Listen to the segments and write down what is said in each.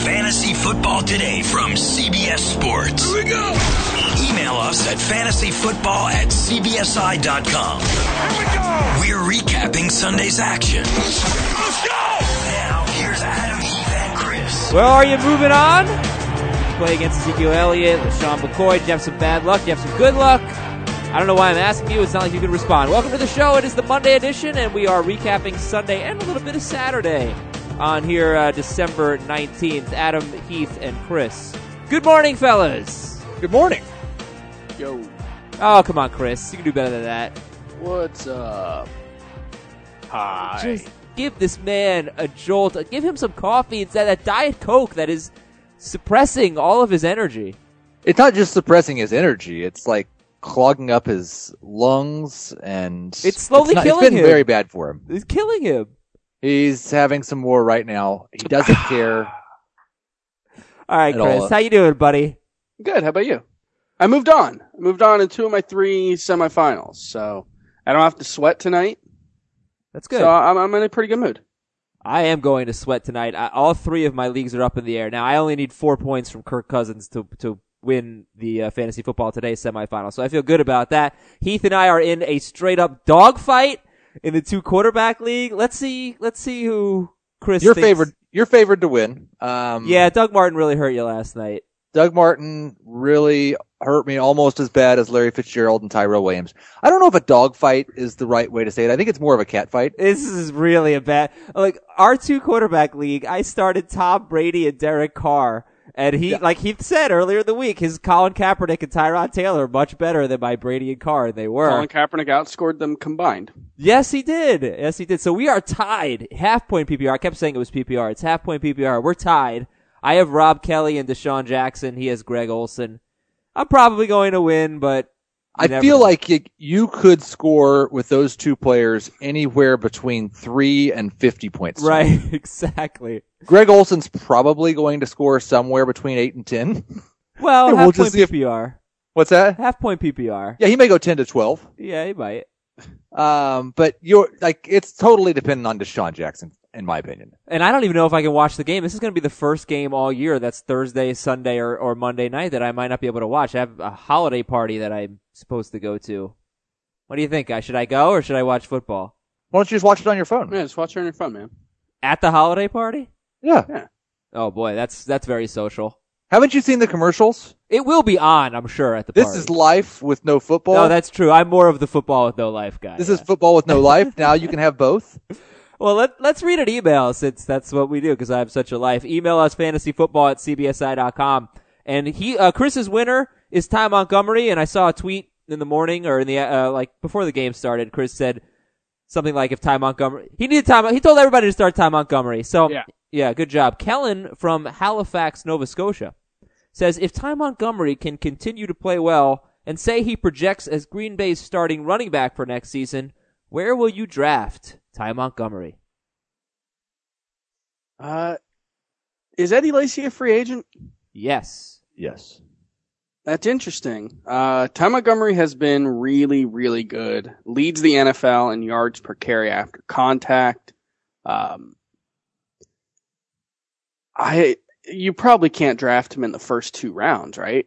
Fantasy Football Today from CBS Sports. Here we go. Email us at fantasyfootball@cbsi.com. Here we go. We're recapping Sunday's action. Let's go. Now, here's Adam, Heath, and Chris. Well, are you moving on? Play against Ezekiel Elliott, LaShawn McCoy. Did you have some bad luck? Did you have some good luck? I don't know why I'm asking you. It's not like you can respond. Welcome to the show. It is the Monday edition, and we are recapping Sunday and a little bit of Saturday on here December 19th. Adam, Heath, and Chris. Good morning, fellas. Good morning. Yo. Oh, come on, Chris. You can do better than that. What's up? Hi. Just give this man a jolt. Give him some coffee instead of that Diet Coke that is suppressing all of his energy. It's not just suppressing his energy. It's like clogging up his lungs, and It's slowly killing It's been him. very bad for him. It's killing him. He's having some more right now. He doesn't care. All right, At Chris. all. How you doing, buddy? Good. How about you? I moved on. I moved on in 2 of my 3 semifinals, so I don't have to sweat tonight. That's good. So I'm in a pretty good mood. I am going to sweat tonight. All 3 of my leagues are up in the air. Now, I only need 4 points from Kirk Cousins to win the Fantasy Football Today semifinal, so I feel good about that. Heath and I are in a straight-up dogfight in the 2 quarterback league. Let's see who Chris thinks. You're favored to win. Yeah, Doug Martin really hurt you last night. Doug Martin really hurt me almost as bad as Larry Fitzgerald and Tyrell Williams. I don't know if a dog fight is the right way to say it. I think it's more of a cat fight. This is really a bad, like, our 2 quarterback league, I started Tom Brady and Derek Carr. And like Heath said earlier in the week, his Colin Kaepernick and Tyrod Taylor are much better than my Brady and Carr, and they were. Colin Kaepernick outscored them combined. Yes, he did. Yes, he did. So we are tied. Half-point PPR. I kept saying it was PPR. It's half-point PPR. We're tied. I have Rob Kelly and Deshaun Jackson. He has Greg Olson. I'm probably going to win, but I feel know. like you could score with those 2 players anywhere between 3 and 50 points. Right, exactly. Greg Olson's probably going to score somewhere between 8 and 10. Well, Yeah, we'll half-point just see if- PPR. What's that? Half-point PPR. Yeah, he may go 10 to 12. Yeah, he might. But it's totally dependent on Deshaun Jackson, in my opinion. And I don't even know if I can watch the game. This is going to be the first game all year that's Thursday, Sunday, or Monday night that I might not be able to watch. I have a holiday party that I'm supposed to go to. What do you think? Should I go or should I watch football? Why don't you just watch it on your phone? Yeah, just watch it on your phone, man. At the holiday party? Yeah. Oh boy, that's very social. Haven't you seen the commercials? It will be on, I'm sure, at the This party. is life with no football. No, that's true. I'm more of the football with no life guy. This is football with no life. Now you can have both. Well, let's read an email since that's what we do because I have such a life. Email us fantasyfootball@cbsi.com. And Chris's winner is Ty Montgomery, and I saw a tweet in the morning or in the before the game started. Chris said something like if Ty Montgomery he told everybody to start Ty Montgomery. So yeah, good job. Kellen from Halifax, Nova Scotia says if Ty Montgomery can continue to play well and say he projects as Green Bay's starting running back for next season, where will you draft Ty Montgomery? Is Eddie Lacy a free agent? Yes. Yes. That's interesting. Ty Montgomery has been really, really good. Leads the NFL in yards per carry after contact. You probably can't draft him in the first 2 rounds, right?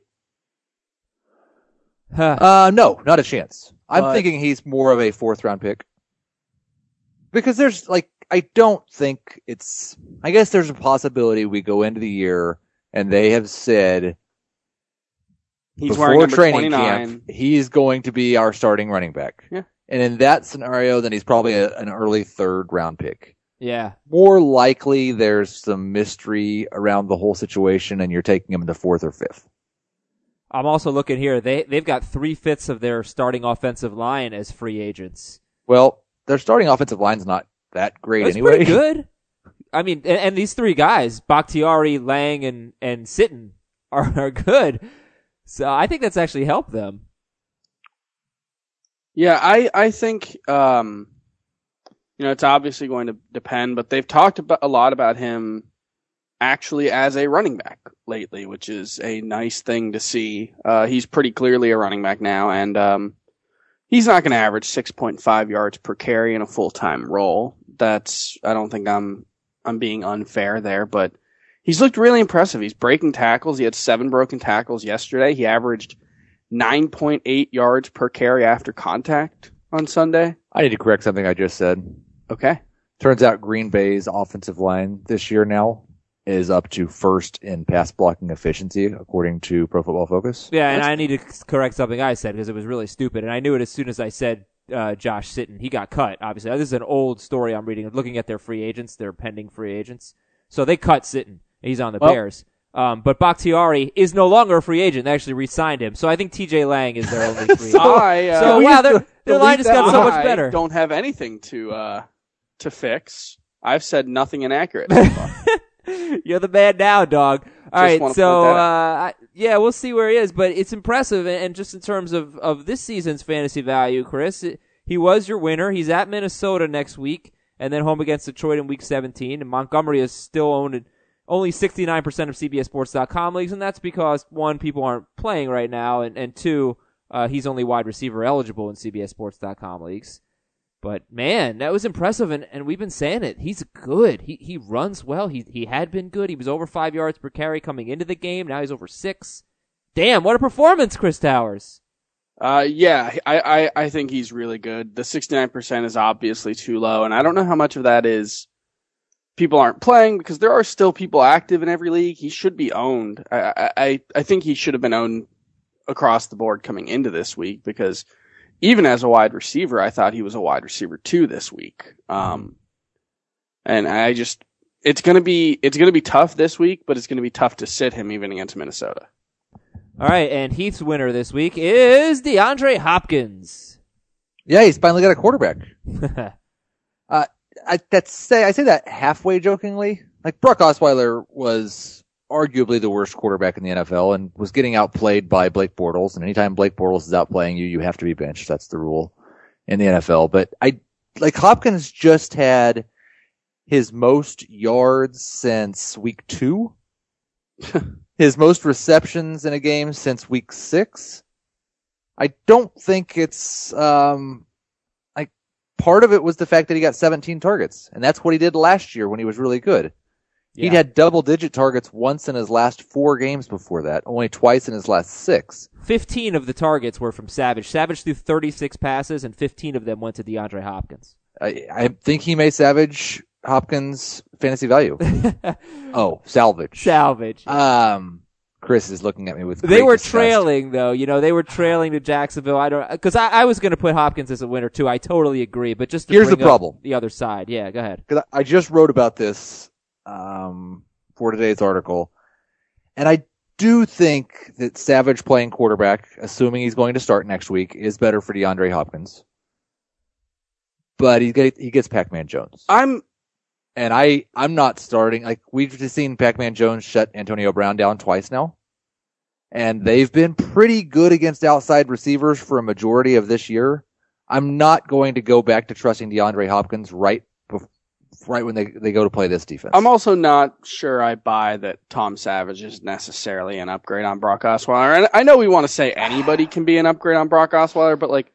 No, not a chance. I'm But- thinking he's more of a 4th round pick. Because there's I guess there's a possibility we go into the year and they have said He's wearing before number training 29. camp, he's going to be our starting running back. Yeah. And in that scenario, then he's probably an early 3rd round pick. Yeah. More likely there's some mystery around the whole situation and you're taking him in the 4th or 5th. I'm also looking here. They've got 3/5 of their starting offensive line as free agents. Well, their starting offensive line's not that great That's anyway. pretty good. I mean, and these 3 guys, Bakhtiari, Lang, and Sitton are good. So I think that's actually helped them. Yeah, I think it's obviously going to depend, but they've talked a lot about him actually as a running back lately, which is a nice thing to see. He's pretty clearly a running back now, and he's not going to average 6.5 yards per carry in a full-time role. I don't think I'm being unfair there, but he's looked really impressive. He's breaking tackles. He had 7 broken tackles yesterday. He averaged 9.8 yards per carry after contact on Sunday. I need to correct something I just said. Okay. Turns out Green Bay's offensive line this year now is up to first in pass blocking efficiency, according to Pro Football Focus. Yeah, and I need to correct something I said because it was really stupid, and I knew it as soon as I said Josh Sitton. He got cut, obviously. This is an old story I'm reading, looking at their free agents, their pending free agents. So they cut Sitton. He's on the Bears. But Bakhtiari is no longer a free agent. They actually re-signed him. So I think TJ Lang is their only free agent. Their line just got so much better. I don't have anything to fix. I've said nothing inaccurate. You're the man now, dog. All right, so we'll see where he is, but it's impressive, and just in terms of this season's fantasy value, Chris, he was your winner. He's at Minnesota next week, and then home against Detroit in Week 17, and Montgomery is still owned only 69% of CBSSports.com leagues, and that's because, 1, people aren't playing right now, and 2, he's only wide receiver eligible in CBSSports.com leagues. But man, that was impressive, and we've been saying it. He's good. He runs well. He had been good. He was over 5 yards per carry coming into the game. Now he's over 6. Damn, what a performance, Chris Towers. I think he's really good. The 69% is obviously too low, and I don't know how much of that is people aren't playing because there are still people active in every league. He should be owned. I think he should have been owned across the board coming into this week because even as a wide receiver, I thought he was a wide receiver 2 this week. And it's going to be tough this week, but it's going to be tough to sit him even against Minnesota. All right. And Heath's winner this week is DeAndre Hopkins. Yeah, he's finally got a quarterback. I say that halfway jokingly. Like Brock Osweiler was arguably the worst quarterback in the NFL and was getting outplayed by Blake Bortles. And anytime Blake Bortles is outplaying you, you have to be benched. That's the rule in the NFL. But Hopkins just had his most yards since week 2, his most receptions in a game since week 6. I don't think it's, part of it was the fact that he got 17 targets. And that's what he did last year when he was really good. Yeah. He'd had double-digit targets once in his last 4 games before that, only twice in his last 6. 15 of the targets were from Savage. Savage threw 36 passes, and 15 of them went to DeAndre Hopkins. I think he may savage Hopkins' fantasy value. Salvage. Salvage. Chris is looking at me with They were disgust. trailing, though. They were trailing to Jacksonville. Because I was going to put Hopkins as a winner, too. I totally agree. But just to Here's bring the problem. up the other side. Yeah, go ahead. Because I just wrote about this for today's article. And I do think that Savage playing quarterback, assuming he's going to start next week, is better for DeAndre Hopkins. But he gets Pac-Man Jones. I'm not starting. Like, we've just seen Pac-Man Jones shut Antonio Brown down twice now. And they've been pretty good against outside receivers for a majority of this year. I'm not going to go back to trusting DeAndre Hopkins right when they go to play this defense. I'm also not sure I buy that Tom Savage is necessarily an upgrade on Brock Osweiler. And I know we want to say anybody can be an upgrade on Brock Osweiler, but like,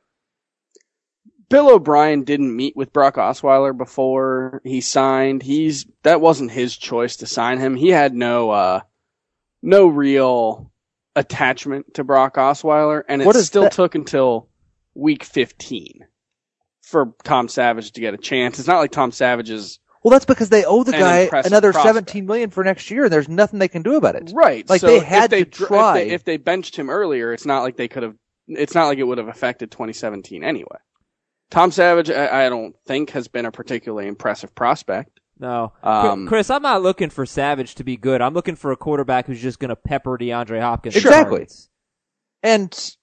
Bill O'Brien didn't meet with Brock Osweiler before he signed. That wasn't his choice to sign him. He had no real attachment to Brock Osweiler, and it still took until week 15 for Tom Savage to get a chance. It's not like Tom Savage is. Well, that's because they owe the guy another prospect. $17 million for next year, and there's nothing they can do about it. Right. Like, so they had to try. If they benched him earlier, it's not like they could have. It's not like it would have affected 2017 anyway. Tom Savage, I don't think, has been a particularly impressive prospect. No. Chris, I'm not looking for Savage to be good. I'm looking for a quarterback who's just going to pepper DeAndre Hopkins. Exactly. And,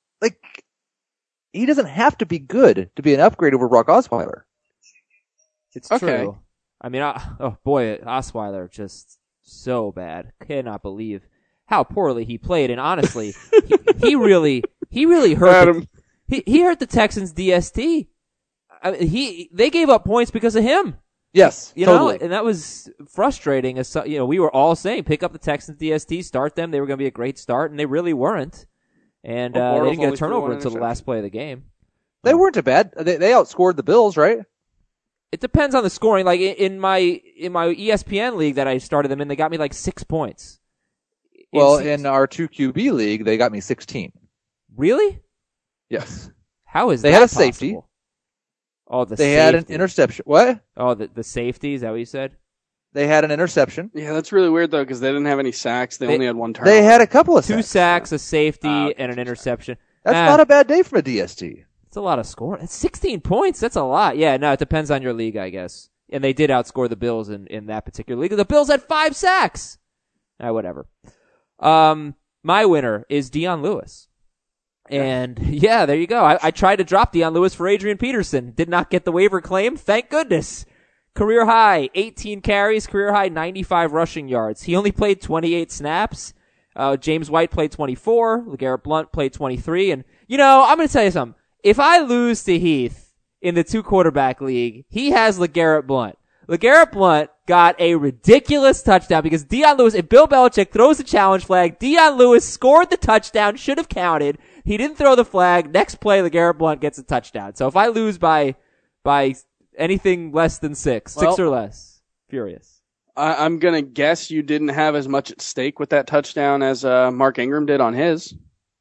he doesn't have to be good to be an upgrade over Brock Osweiler. It's true. I mean, Osweiler just so bad. Cannot believe how poorly he played. And honestly, he really hurt Adam. He hurt the Texans' DST. They gave up points because of him. Yes, totally. And that was frustrating. We were all saying, pick up the Texans DST, start them. They were going to be a great start, and they really weren't. And they didn't get a turnover until the last play of the game. They weren't too bad. They outscored the Bills, right? It depends on the scoring. Like in my ESPN league that I started them in, they got me like 6 points. Well, in our 2QB league, they got me 16. Really? Yes. How is they that had a possible? safety. Oh, they had an interception. What? Oh, the safety, is that what you said? They had an interception. Yeah, that's really weird though, because they didn't have any sacks. They only had one turnover. They had a couple of 2 sacks, a safety, and an interception. That's not a bad day from a DST. It's a lot of scoring. It's 16 points. That's a lot. Yeah, no, it depends on your league, I guess. And they did outscore the Bills in that particular league. The Bills had 5 sacks. Whatever. My winner is Dion Lewis. And yeah, there you go. I tried to drop Dion Lewis for Adrian Peterson. Did not get the waiver claim. Thank goodness. Career high, 18 carries, career high, 95 rushing yards. He only played 28 snaps. James White played 24. LeGarrette Blount played 23. And, I'm going to tell you something. If I lose to Heath in the 2-quarterback league, he has LeGarrette Blount. LeGarrette Blount got a ridiculous touchdown because Dion Lewis, if Bill Belichick throws the challenge flag, Dion Lewis scored the touchdown, should have counted. He didn't throw the flag. Next play, LeGarrette Blount gets a touchdown. So if I lose by anything less than 6 or less, furious. I'm going to guess you didn't have as much at stake with that touchdown as Mark Ingram did on his.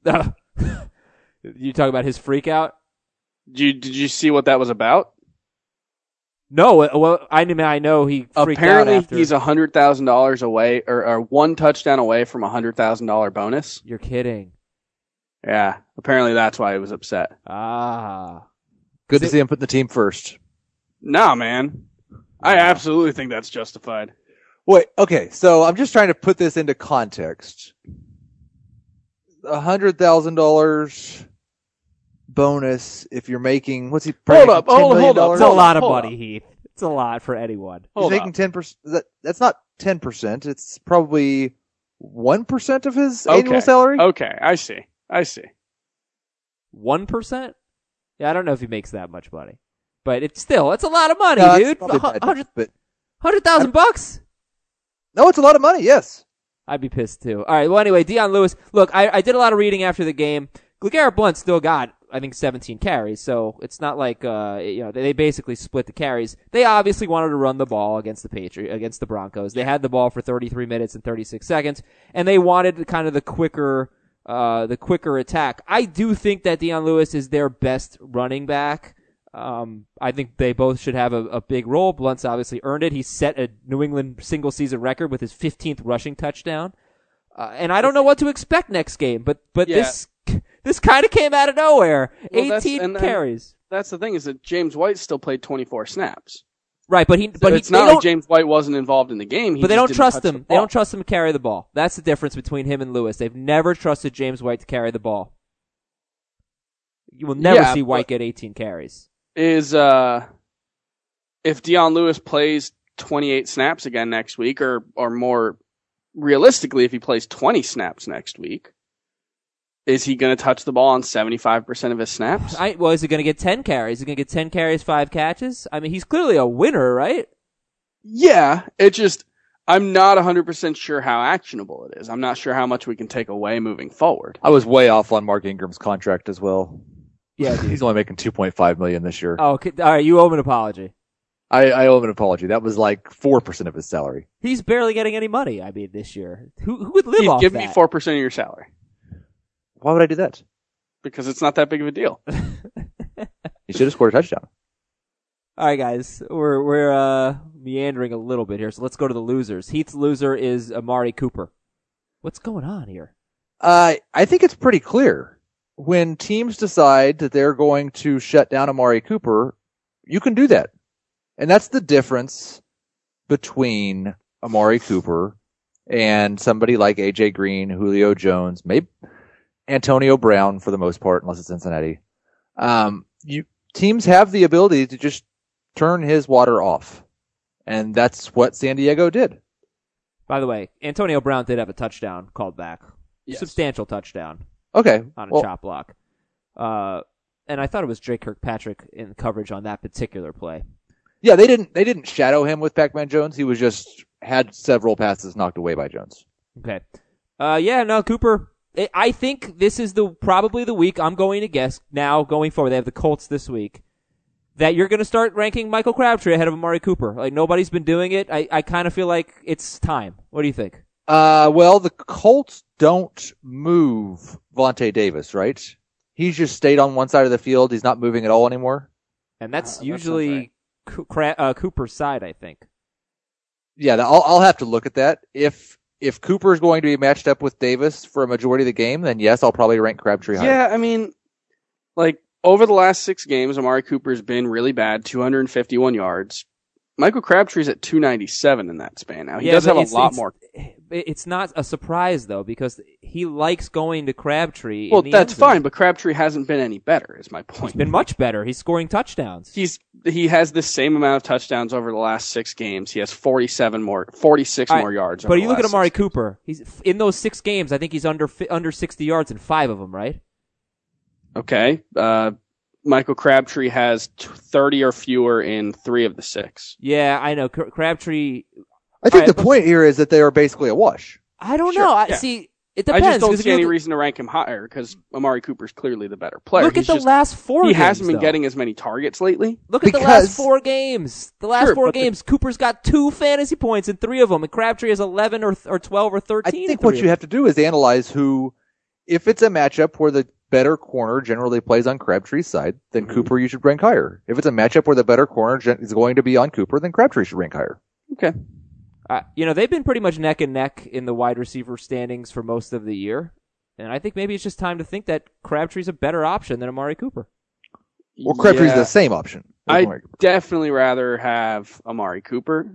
You talk about his freak out? Did you see what that was about? No, well, I know he freaked Apparently, out after. he's $100,000 away, or 1 touchdown away from a $100,000 bonus. You're kidding. Yeah, apparently that's why he was upset. Good to see him putting the team first. Nah, man. I absolutely think that's justified. Wait, okay, so I'm just trying to put this into context. $100,000 bonus if you're making, what's he? Hold up. It's a lot of money, Heath. It's a lot for anyone. He's making 10%. That's not 10%. It's probably 1% of his annual salary. Okay, I see. 1%? Yeah, I don't know if he makes that much money, but it's a lot of money, dude. $100,000? No, it's a lot of money. Yes. I'd be pissed too. All right. Well, anyway, Dion Lewis. Look, I did a lot of reading after the game. LeGarrette Blount still got, I think, 17 carries, so it's not like they basically split the carries. They obviously wanted to run the ball against the Broncos. They had the ball for 33 minutes and 36 seconds, and they wanted kind of the quicker attack. I do think that Dion Lewis is their best running back. I think they both should have a big role. Blunt's obviously earned it. He set a New England single season record with his 15th rushing touchdown. And I don't know what to expect next game, but yeah. This kind of came out of nowhere. Well, 18 carries. That's the thing, is that James White still played 24 snaps. Right, but it's not like James White wasn't involved in the game. But they don't trust him. They don't trust him to carry the ball. That's the difference between him and Lewis. They've never trusted James White to carry the ball. You will never see White get 18 carries. If Dion Lewis plays 28 snaps again next week, or more realistically, if he plays 20 snaps next week, is he going to touch the ball on 75% of his snaps? Is he going to get 10 carries? Is he going to get 10 carries, 5 catches? I mean, he's clearly a winner, right? Yeah, I'm not 100% sure how actionable it is. I'm not sure how much we can take away moving forward. I was way off on Mark Ingram's contract as well. Yeah, dude. He's only making $2.5 million this year. Oh, okay. All right. You owe him an apology. I owe him an apology. That was like 4% of his salary. He's barely getting any money. I mean, this year, who would live off give that? Me 4% of your salary. Why would I do that? Because it's not that big of a deal. He should have scored a touchdown. All right, guys, we're meandering a little bit here, so let's go to the losers. Heath's loser is Amari Cooper. What's going on here? I think it's pretty clear. When teams decide that they're going to shut down Amari Cooper, you can do that. And that's the difference between Amari Cooper and somebody like AJ Green, Julio Jones, maybe Antonio Brown for the most part, unless it's Cincinnati. Teams have the ability to just turn his water off. And that's what San Diego did. By the way, Antonio Brown did have a touchdown called back. Yes. Substantial touchdown. Okay. On a chop block. And I thought it was Drake Kirkpatrick in coverage on that particular play. Yeah, they didn't shadow him with Pac-Man Jones. He was just had several passes knocked away by Jones. Okay. Cooper, I think this is probably the week I'm going to guess now going forward. They have the Colts this week. that you're going to start ranking Michael Crabtree ahead of Amari Cooper. Like, nobody's been doing it. I kind of feel like it's time. What do you think? Well, the Colts don't move Vontae Davis, right? He's just stayed on one side of the field. He's not moving at all anymore. And that's usually Cooper's side, I think. Yeah, I'll have to look at that. If Cooper is going to be matched up with Davis for a majority of the game, then yes, I'll probably rank Crabtree higher. Yeah, I mean, like, over the last 6 games, Amari Cooper's been really bad, 251 yards. Michael Crabtree's at 297 in that span now. He does have a lot more. It's not a surprise, though, because he likes going to Crabtree. Well, that's fine, but Crabtree hasn't been any better, is my point. He's been much better. He's scoring touchdowns. He has the same amount of touchdowns over the last 6 games. He has 46 more yards. But you look at Amari Cooper. He's in those 6 games. I think he's under 60 yards in 5 of them, right? Okay. Michael Crabtree has 30 or fewer in 3 of the 6. Yeah, I know. Crabtree. I think the point here is that they are basically a wash. I don't know. See, it depends. I just don't see any reason to rank him higher because Amari Cooper's clearly the better player. Look at the last 4 games. He hasn't been getting as many targets lately. Look at the last 4 games. The last 4 games, Cooper's got 2 fantasy points in 3 of them, and Crabtree has 11 or 12 or 13. I think what you have to do is analyze who, if it's a matchup where the better corner generally plays on Crabtree's side, then Cooper you should rank higher. If it's a matchup where the better corner is going to be on Cooper, then Crabtree should rank higher. Okay. They've been pretty much neck and neck in the wide receiver standings for most of the year. And I think maybe it's just time to think that Crabtree's a better option than Amari Cooper. Well, Crabtree's the same option. I'd definitely rather have Amari Cooper.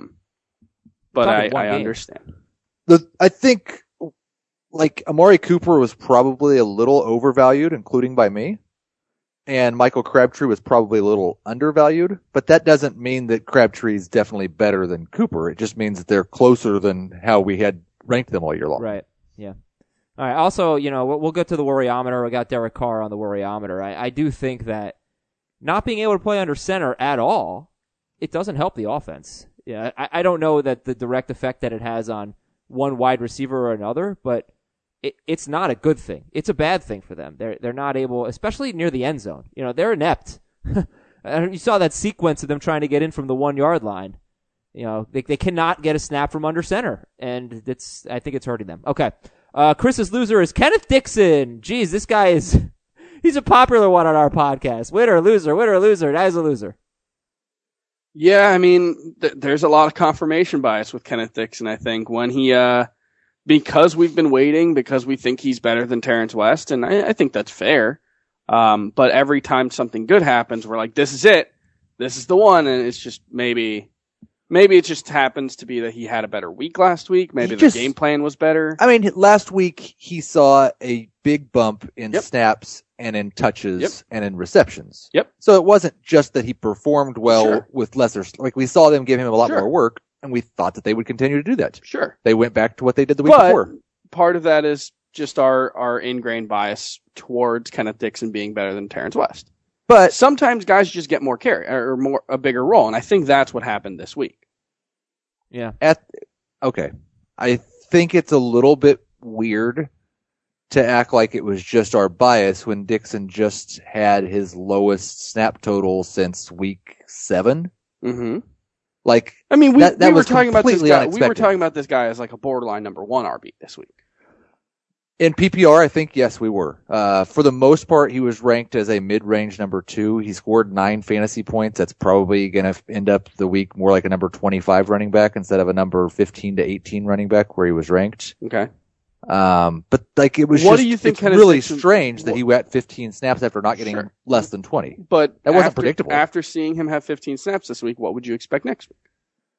But I understand. I think, like, Amari Cooper was probably a little overvalued, including by me. And Michael Crabtree was probably a little undervalued, but that doesn't mean that Crabtree is definitely better than Cooper. It just means that they're closer than how we had ranked them all year long. Right. Yeah. All right. Also, we'll get to the worryometer. We got Derek Carr on the worryometer. I do think that not being able to play under center at all, it doesn't help the offense. Yeah. I don't know that the direct effect that it has on one wide receiver or another, but it's not a good thing. It's a bad thing for them. They're not able, especially near the end zone. They're inept. You saw that sequence of them trying to get in from the 1-yard line. They cannot get a snap from under center, and I think it's hurting them. Okay. Chris's loser is Kenneth Dixon. Jeez, this guy he's a popular one on our podcast. Winner, loser, that is a loser. Yeah, I mean, there's a lot of confirmation bias with Kenneth Dixon, I think, when he, because we've been waiting, because we think he's better than Terrence West, and I think that's fair. But every time something good happens, we're like, this is it. This is the one, and it's just maybe it just happens to be that he had a better week last week. Maybe the game plan was better. I mean, last week he saw a big bump in snaps and in touches and in receptions. Yep. So it wasn't just that he performed well with lesser, like we saw them give him a lot more work. And we thought that they would continue to do that. Sure. They went back to what they did the week before. Part of that is just our ingrained bias towards Kenneth Dixon being better than Terrence West. But sometimes guys just get more carry or a bigger role, and I think that's what happened this week. Yeah. Okay. I think it's a little bit weird to act like it was just our bias when Dixon just had his lowest snap total since week 7. Mm-hmm. Like, I mean, we were talking about this guy. Unexpected. We were talking about this guy as like a borderline number 1 RB this week. In PPR, I think yes, we were. For the most part, he was ranked as a mid-range number 2. He scored 9 fantasy points. That's probably going to end up the week more like a number 25 running back instead of a number 15 to 18 running back where he was ranked. Okay. But like it was what just, do you think it's really strange that he got 15 snaps after not getting less than 20. But that wasn't predictable. After seeing him have 15 snaps this week, what would you expect next week?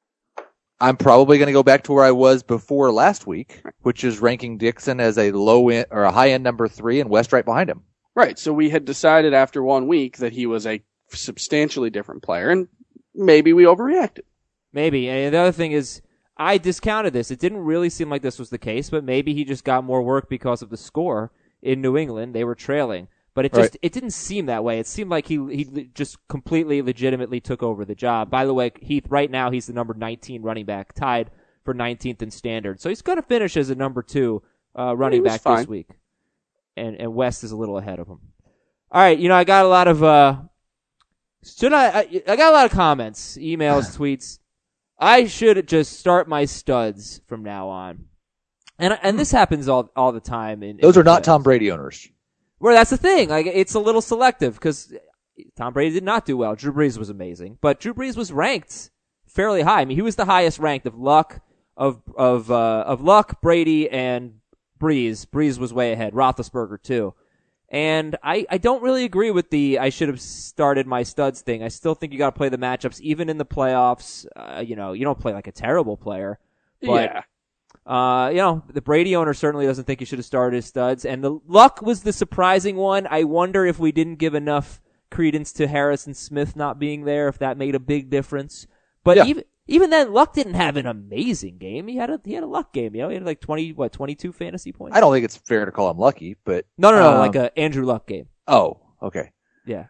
I'm probably going to go back to where I was before last week, which is ranking Dixon as a low end or a high end number 3 and West right behind him. Right. So we had decided after 1 week that he was a substantially different player, and maybe we overreacted. Maybe. And the other thing is, I discounted this. It didn't really seem like this was the case, but maybe he just got more work because of the score in New England. They were trailing. But it didn't seem that way. It seemed like he just completely legitimately took over the job. By the way, Heath, right now he's the number 19 running back, tied for 19th in standard. So he's going to finish as a number 2 running back this week. And West is a little ahead of him. All right, I got a lot of Should I got a lot of comments, emails, tweets. I should just start my studs from now on. And this happens all the time. Those are not Tom Brady owners. Well, that's the thing. Like, it's a little selective because Tom Brady did not do well. Drew Brees was amazing, but Drew Brees was ranked fairly high. I mean, he was the highest ranked of Luck, of Luck, Brady, and Brees. Brees was way ahead. Roethlisberger too. And I don't really agree with the I should have started my studs thing. I still think you got to play the matchups, even in the playoffs. You don't play like a terrible player. But, yeah. The Brady owner certainly doesn't think you should have started his studs. And the Luck was the surprising one. I wonder if we didn't give enough credence to Harrison Smith not being there, if that made a big difference. But even then, Luck didn't have an amazing game. He had a Luck game. He had like 22 fantasy points. I don't think it's fair to call him lucky, but no, like a Andrew Luck game. Oh, okay. Yeah.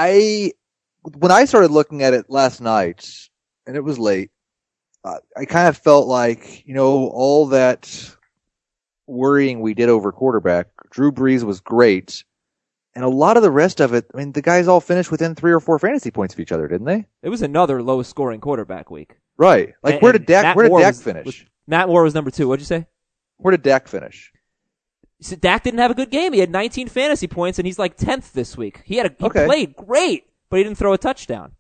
When I started looking at it last night, and it was late, I kind of felt like, all that worrying we did over quarterback, Drew Brees was great. And a lot of the rest of it, I mean, the guys all finished within 3 or 4 fantasy points of each other, didn't they? It was another low scoring quarterback week. Right. Like, where did Dak finish? Matt Moore was number 2. What'd you say? Where did Dak finish? So Dak didn't have a good game. He had 19 fantasy points, and he's like 10th this week. He played great, but he didn't throw a touchdown.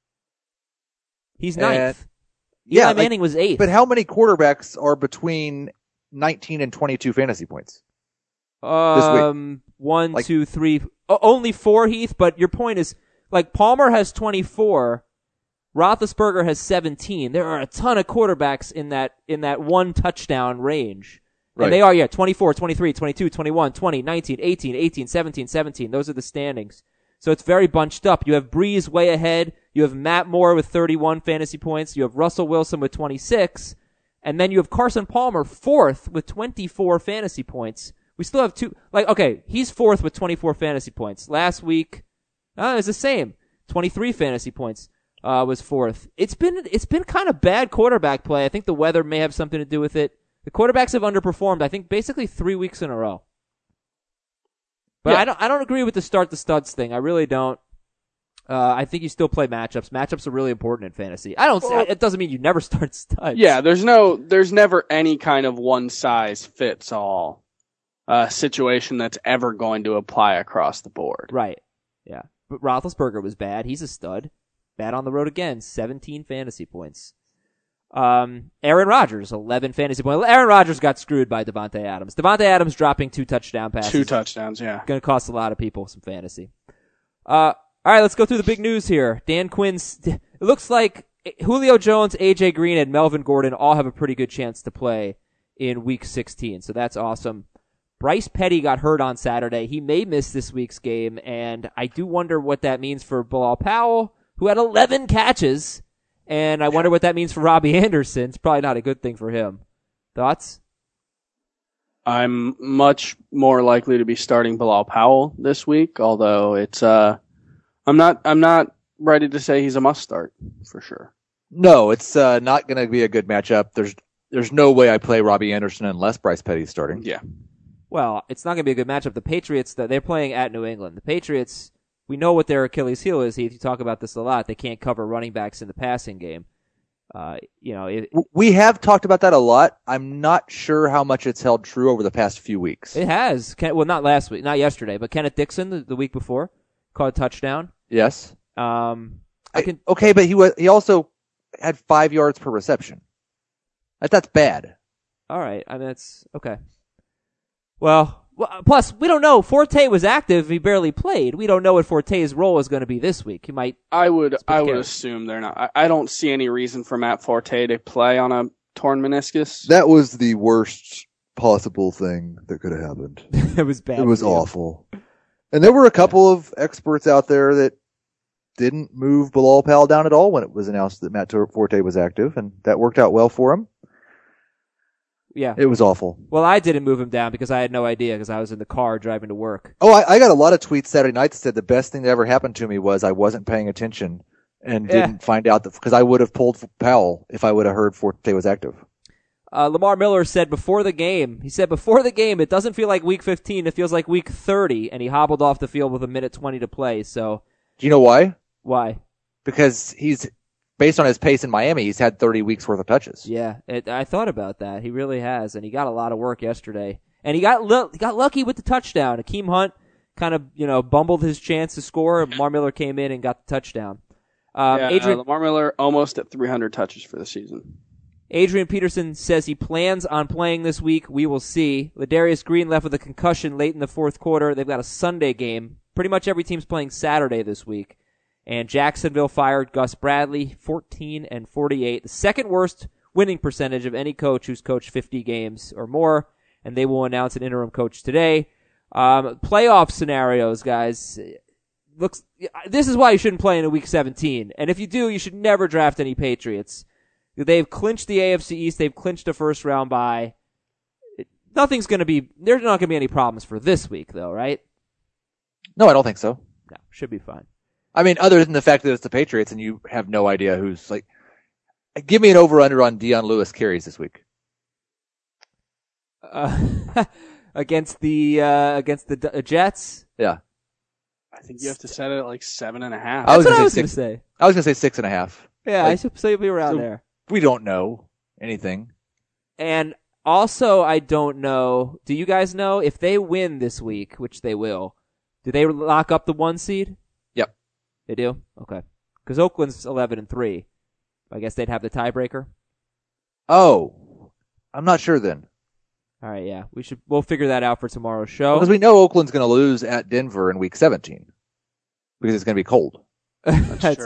He's 9th. Eli Manning was 8th. But how many quarterbacks are between 19 and 22 fantasy points? This week? 1, 2, 3. Only 4, Heath, but your point is, like, Palmer has 24. Roethlisberger has 17. There are a ton of quarterbacks in that one touchdown range. Right. And they are, 24, 23, 22, 21, 20, 19, 18, 17, 17. Those are the standings. So it's very bunched up. You have Brees way ahead. You have Matt Moore with 31 fantasy points. You have Russell Wilson with 26. And then you have Carson Palmer 4th with 24 fantasy points. We still have 2, he's 4th with 24 fantasy points. Last week, it's the same. 23 fantasy points, was 4th. It's been kind of bad quarterback play. I think the weather may have something to do with it. The quarterbacks have underperformed, I think, basically 3 weeks in a row. But yeah. I don't agree with the start the studs thing. I really don't. I think you still play matchups. Matchups are really important in fantasy. It doesn't mean you never start studs. Yeah, there's never any kind of one size fits all situation that's ever going to apply across the board. Right. Yeah. But Roethlisberger was bad. He's a stud. Bad on the road again. 17 fantasy points. Aaron Rodgers, 11 fantasy points. Aaron Rodgers got screwed by Devontae Adams. Devontae Adams dropping 2 touchdown passes. 2 touchdowns, yeah. Going to cost a lot of people some fantasy. All right, let's go through the big news here. Dan Quinn's, it looks like Julio Jones, AJ Green, and Melvin Gordon all have a pretty good chance to play in week 16. So that's awesome. Bryce Petty got hurt on Saturday. He may miss this week's game, and I do wonder what that means for Bilal Powell, who had 11 catches. And I wonder what that means for Robbie Anderson. It's probably not a good thing for him. Thoughts? I'm much more likely to be starting Bilal Powell this week, although it's I'm not ready to say he's a must start for sure. No, it's not going to be a good matchup. There's no way I play Robbie Anderson unless Bryce Petty's starting. Yeah. Well, it's not going to be a good matchup. The Patriots, they're playing at New England. The Patriots, we know what their Achilles heel is. Heath, you talk about this a lot. They can't cover running backs in the passing game. We have talked about that a lot. I'm not sure how much it's held true over the past few weeks. It has. Well, not last week, not yesterday, but Kenneth Dixon the week before caught a touchdown. Yes. Okay, but he also had 5 yards per reception. That's bad. All right. I mean, that's okay. Well, plus, we don't know. Forte was active. He barely played. We don't know what Forte's role is going to be this week. He might. I would assume they're not. I don't see any reason for Matt Forte to play on a torn meniscus. That was the worst possible thing that could have happened. It was bad. It was awful. And there were a couple of experts out there that didn't move Bilal Powell down at all when it was announced that Matt Forte was active, and that worked out well for him. Yeah. It was awful. Well, I didn't move him down because I had no idea because I was in the car driving to work. Oh, I got a lot of tweets Saturday night that said the best thing that ever happened to me was I wasn't paying attention and didn't find out because I would have pulled Powell if I would have heard Forte was active. Lamar Miller said before the game, it doesn't feel like week 15, it feels like week 30, and he hobbled off the field with 1:20 to play, so. Do you know why? Why? Because based on his pace in Miami, he's had 30 weeks worth of touches. Yeah, I thought about that. He really has, and he got a lot of work yesterday. And he got lucky with the touchdown. Akeem Hunt kind of, bumbled his chance to score. Lamar Miller came in and got the touchdown. Lamar Miller almost at 300 touches for the season. Adrian Peterson says he plans on playing this week. We will see. Ladarius Green left with a concussion late in the fourth quarter. They've got a Sunday game. Pretty much every team's playing Saturday this week. And Jacksonville fired Gus Bradley, 14-48, the second worst winning percentage of any coach who's coached 50 games or more. And they will announce an interim coach today. Playoff scenarios, guys. This is why you shouldn't play in Week 17. And if you do, you should never draft any Patriots. They've clinched the AFC East. They've clinched a first round bye. There's not going to be any problems for this week, though, right? No, I don't think so. No, should be fine. I mean, other than the fact that it's the Patriots and you have no idea who's like, give me an over-under on Dion Lewis carries this week. Against the Jets? Yeah. I think you have to set it at like 7.5. That's what I was going to say. I was going to say 6.5. Yeah, I should say it'll be around there. We don't know anything. And also, I don't know, do you guys know if they win this week, which they will, do they lock up the 1 seed? Yep. They do? Okay. Because Oakland's 11-3. I guess they'd have the tiebreaker. Oh, I'm not sure then. All right, yeah. We'll figure that out for tomorrow's show. Because we know Oakland's going to lose at Denver in Week 17. Because it's going to be cold. That's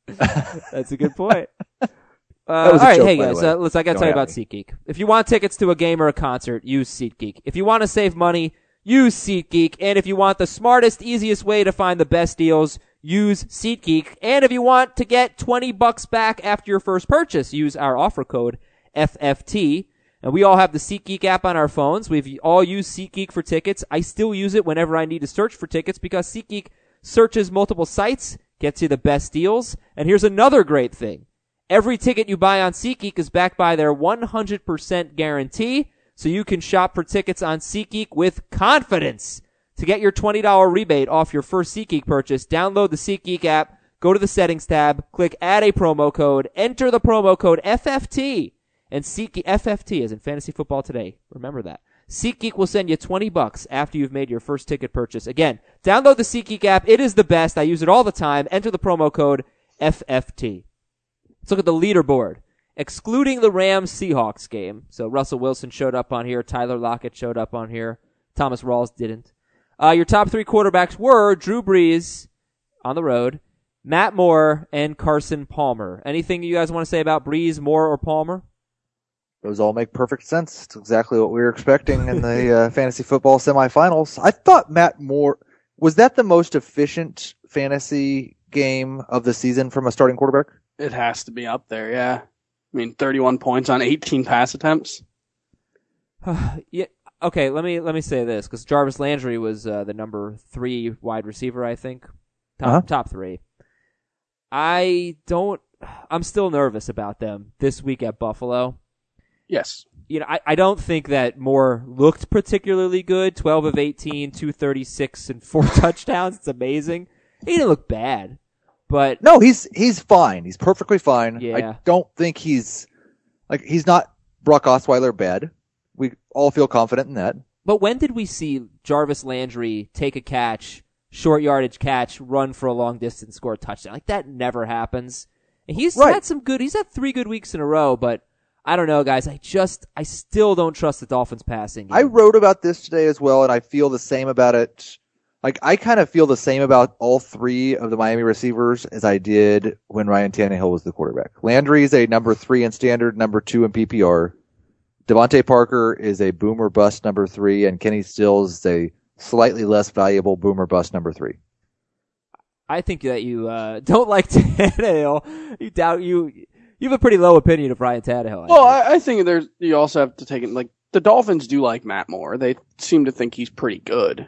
a good point. All right, hey guys, I got to tell you about SeatGeek. If you want tickets to a game or a concert, use SeatGeek. If you want to save money, use SeatGeek. And if you want the smartest, easiest way to find the best deals, use SeatGeek. And if you want to get $20 back after your first purchase, use our offer code FFT. And we all have the SeatGeek app on our phones. We've all used SeatGeek for tickets. I still use it whenever I need to search for tickets because SeatGeek searches multiple sites, gets you the best deals. And here's another great thing. Every ticket you buy on SeatGeek is backed by their 100% guarantee, so you can shop for tickets on SeatGeek with confidence. To get your $20 rebate off your first SeatGeek purchase, download the SeatGeek app, go to the settings tab, click add a promo code, enter the promo code FFT, and SeatGeek, FFT as in Fantasy Football Today. Remember that. SeatGeek will send you $20 after you've made your first ticket purchase. Again, download the SeatGeek app. It is the best. I use it all the time. Enter the promo code FFT. Let's look at the leaderboard. Excluding the Rams-Seahawks game. So Russell Wilson showed up on here. Tyler Lockett showed up on here. Thomas Rawls didn't. Your top 3 quarterbacks were Drew Brees on the road, Matt Moore, and Carson Palmer. Anything you guys want to say about Brees, Moore, or Palmer? Those all make perfect sense. It's exactly what we were expecting in the fantasy football semifinals. I thought Matt Moore, was that the most efficient fantasy game of the season from a starting quarterback? It has to be up there, yeah. I mean, 31 points on 18 pass attempts. Yeah. Okay, let me say this, because Jarvis Landry was the number 3 wide receiver, I think. Top 3. I'm still nervous about them this week at Buffalo. Yes. I don't think that Moore looked particularly good. 12 of 18, 236, and 4 touchdowns. It's amazing. He didn't look bad. But no, he's fine. He's perfectly fine. Yeah. I don't think he's not Brock Osweiler bad. We all feel confident in that. But when did we see Jarvis Landry take a catch, short yardage catch, run for a long distance, score a touchdown? Like that never happens. And he's had 3 good weeks in a row, but I don't know, guys. I still don't trust the Dolphins passing game. I wrote about this today as well, and I feel the same about it. Like, I kind of feel the same about all 3 of the Miami receivers as I did when Ryan Tannehill was the quarterback. Landry is a number 3 in standard, number 2 in PPR. Devontae Parker is a boomer bust number 3, and Kenny Stills is a slightly less valuable boomer bust number 3. I think that you don't like Tannehill. You have a pretty low opinion of Ryan Tannehill. Well, I think you also have to take it, like, the Dolphins do like Matt Moore. They seem to think he's pretty good.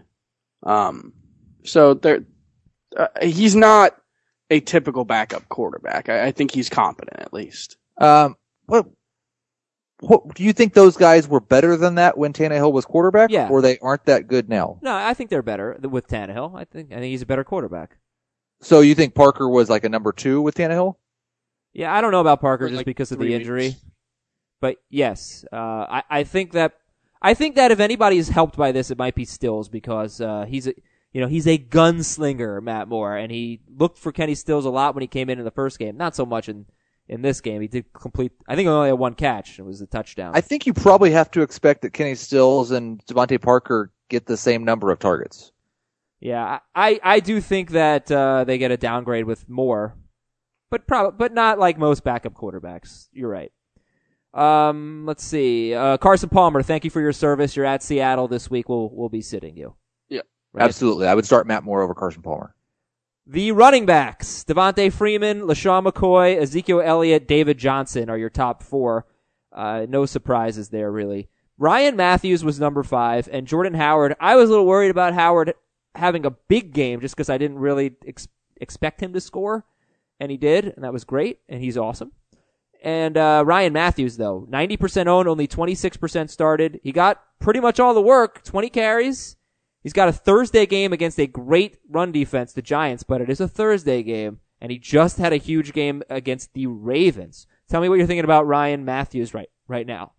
So he's not a typical backup quarterback. I think he's competent at least. What do you think those guys were better than that when Tannehill was quarterback? Yeah. Or they aren't that good now? No, I think they're better with Tannehill. I think he's a better quarterback. So you think Parker was like a number 2 with Tannehill? Yeah, I don't know about Parker For just like because of 3 the injury. weeks. But yes, I think that if anybody is helped by this, it might be Stills because he's a gunslinger, Matt Moore, and he looked for Kenny Stills a lot when he came in the first game. Not so much in this game. He did complete. I think he only had 1 catch. It was a touchdown. I think you probably have to expect that Kenny Stills and Devontae Parker get the same number of targets. Yeah, I do think that they get a downgrade with Moore, but not like most backup quarterbacks. You're right. Let's see. Carson Palmer, thank you for your service. You're at Seattle this week. We'll be sitting you. Yeah. Right? Absolutely. I would start Matt Moore over Carson Palmer. The running backs, Devontae Freeman, LaShawn McCoy, Ezekiel Elliott, David Johnson are your top 4. No surprises there, really. Ryan Matthews was number 5, and Jordan Howard. I was a little worried about Howard having a big game just because I didn't really expect him to score, and he did, and that was great, and he's awesome. And Ryan Matthews, though, 90% owned, only 26% started. He got pretty much all the work, 20 carries. He's got a Thursday game against a great run defense, the Giants, but it is a Thursday game, and he just had a huge game against the Ravens. Tell me what you're thinking about Ryan Matthews right now.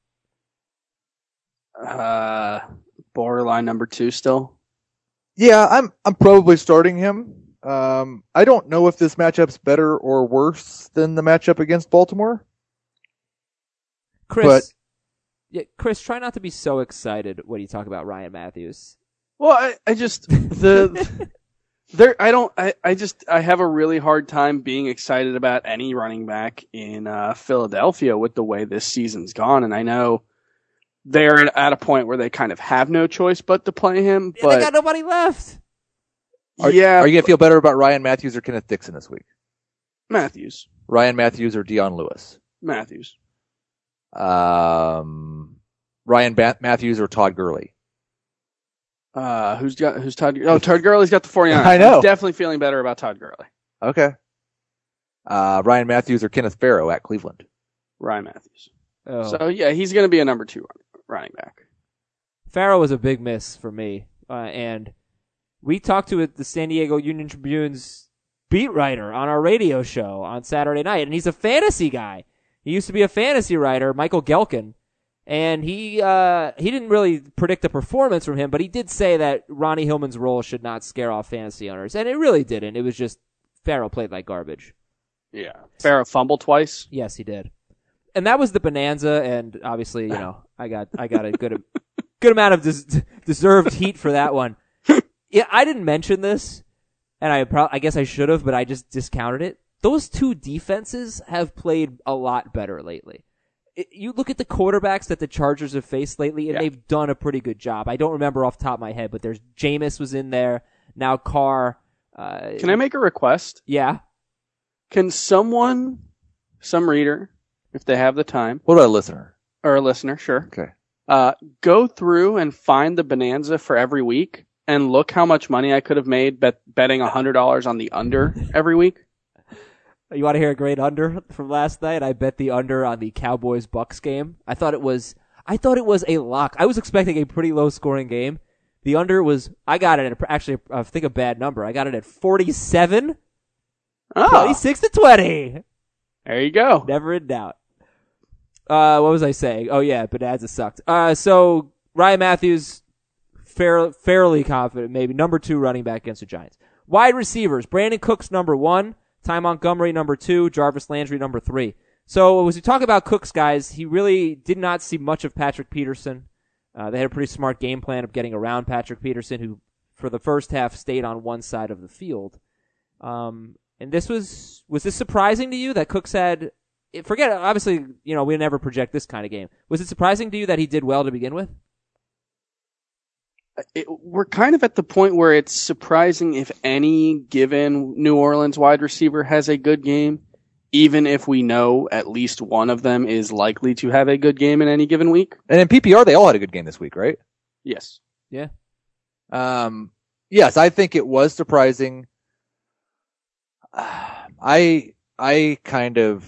Borderline number 2 still. Yeah, I'm probably starting him. I don't know if this matchup's better or worse than the matchup against Baltimore. Chris, try not to be so excited when you talk about Ryan Matthews. Well, I just I have a really hard time being excited about any running back in Philadelphia with the way this season's gone, and I know they're at a point where they kind of have no choice but to play him. But they got nobody left. Are you going to feel better about Ryan Matthews or Kenneth Dixon this week? Matthews. Ryan Matthews or Dion Lewis? Matthews. Ryan Matthews or Todd Gurley? Who's Todd? Oh, Todd Gurley's got the 49ers. I know. I'm definitely feeling better about Todd Gurley. Okay. Ryan Matthews or Kenneth Farrow at Cleveland? Ryan Matthews. Oh. So yeah, he's going to be a number 2 running back. Farrell was a big miss for me, and we talked to the San Diego Union Tribune's beat writer on our radio show on Saturday night, and he's a fantasy guy. He used to be a fantasy writer, Michael Gelkin, and he didn't really predict a performance from him, but he did say that Ronnie Hillman's role should not scare off fantasy owners, and it really didn't. It was just Farrell played like garbage. Yeah. Farrell fumbled twice. Yes, he did. And that was the bonanza, and obviously, I got a good amount of deserved heat for that one. Yeah, I didn't mention this, and I guess I should have, but I just discounted it. Those 2 defenses have played a lot better lately. You look at the quarterbacks that the Chargers have faced lately, and they've done a pretty good job. I don't remember off the top of my head, but there's Jameis was in there. Now Carr. Can I make a request? Yeah. Can some reader, if they have the time. What about a listener? Or a listener, sure. Okay. Go through and find the bonanza for every week and look how much money I could have made betting $100 on the under every week. You want to hear a great under from last night? I bet the under on the Cowboys-Bucks game. I thought it was a lock. I was expecting a pretty low scoring game. The under was, I got it at actually, I think a bad number. I got it at 47. Oh. 26-20. There you go. Never in doubt. What was I saying? Oh yeah, Bonanza sucked. So Ryan Matthews, fairly confident, maybe number 2 running back against the Giants. Wide receivers, Brandon Cooks number 1, Ty Montgomery number 2, Jarvis Landry number 3. So as we talk about Cooks, guys, he really did not see much of Patrick Peterson. They had a pretty smart game plan of getting around Patrick Peterson, who for the first half stayed on one side of the field. And this was this surprising to you that Cooks had, forget it, obviously, we never project this kind of game. Was it surprising to you that he did well to begin with? We're kind of at the point where it's surprising if any given New Orleans wide receiver has a good game, even if we know at least one of them is likely to have a good game in any given week. And in PPR, they all had a good game this week, right? Yes. Yeah. Yes, I think it was surprising. I kind of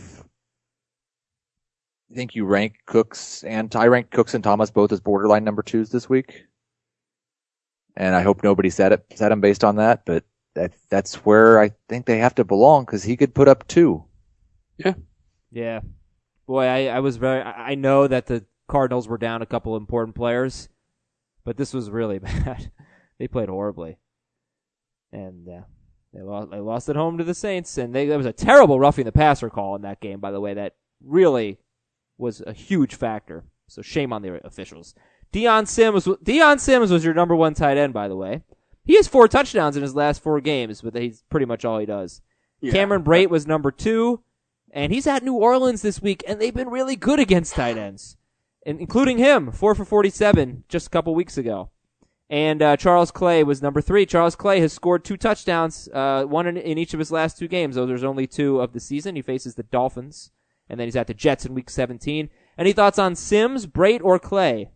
think I rank Cooks and Thomas both as borderline number 2s this week. And I hope nobody set him based on that, but that's where I think they have to belong because he could put up 2. Yeah. Boy, I know that the Cardinals were down a couple important players, but this was really bad. They played horribly. And they lost at home to the Saints, and there was a terrible roughing the passer call in that game, by the way, that really was a huge factor. So shame on the officials. Deion Sims was your number 1 tight end, by the way. He has 4 touchdowns in his last 4 games, but he's pretty much all he does. Yeah. Cameron Brate was number 2, and he's at New Orleans this week, and they've been really good against tight ends, including him, 4 for 47 just a couple weeks ago. And Charles Clay was number 3. Charles Clay has scored 2 touchdowns, one in each of his last 2 games, though there's only 2 of the season. He faces the Dolphins, and then he's at the Jets in Week 17. Any thoughts on Sims, Brate, or Clay?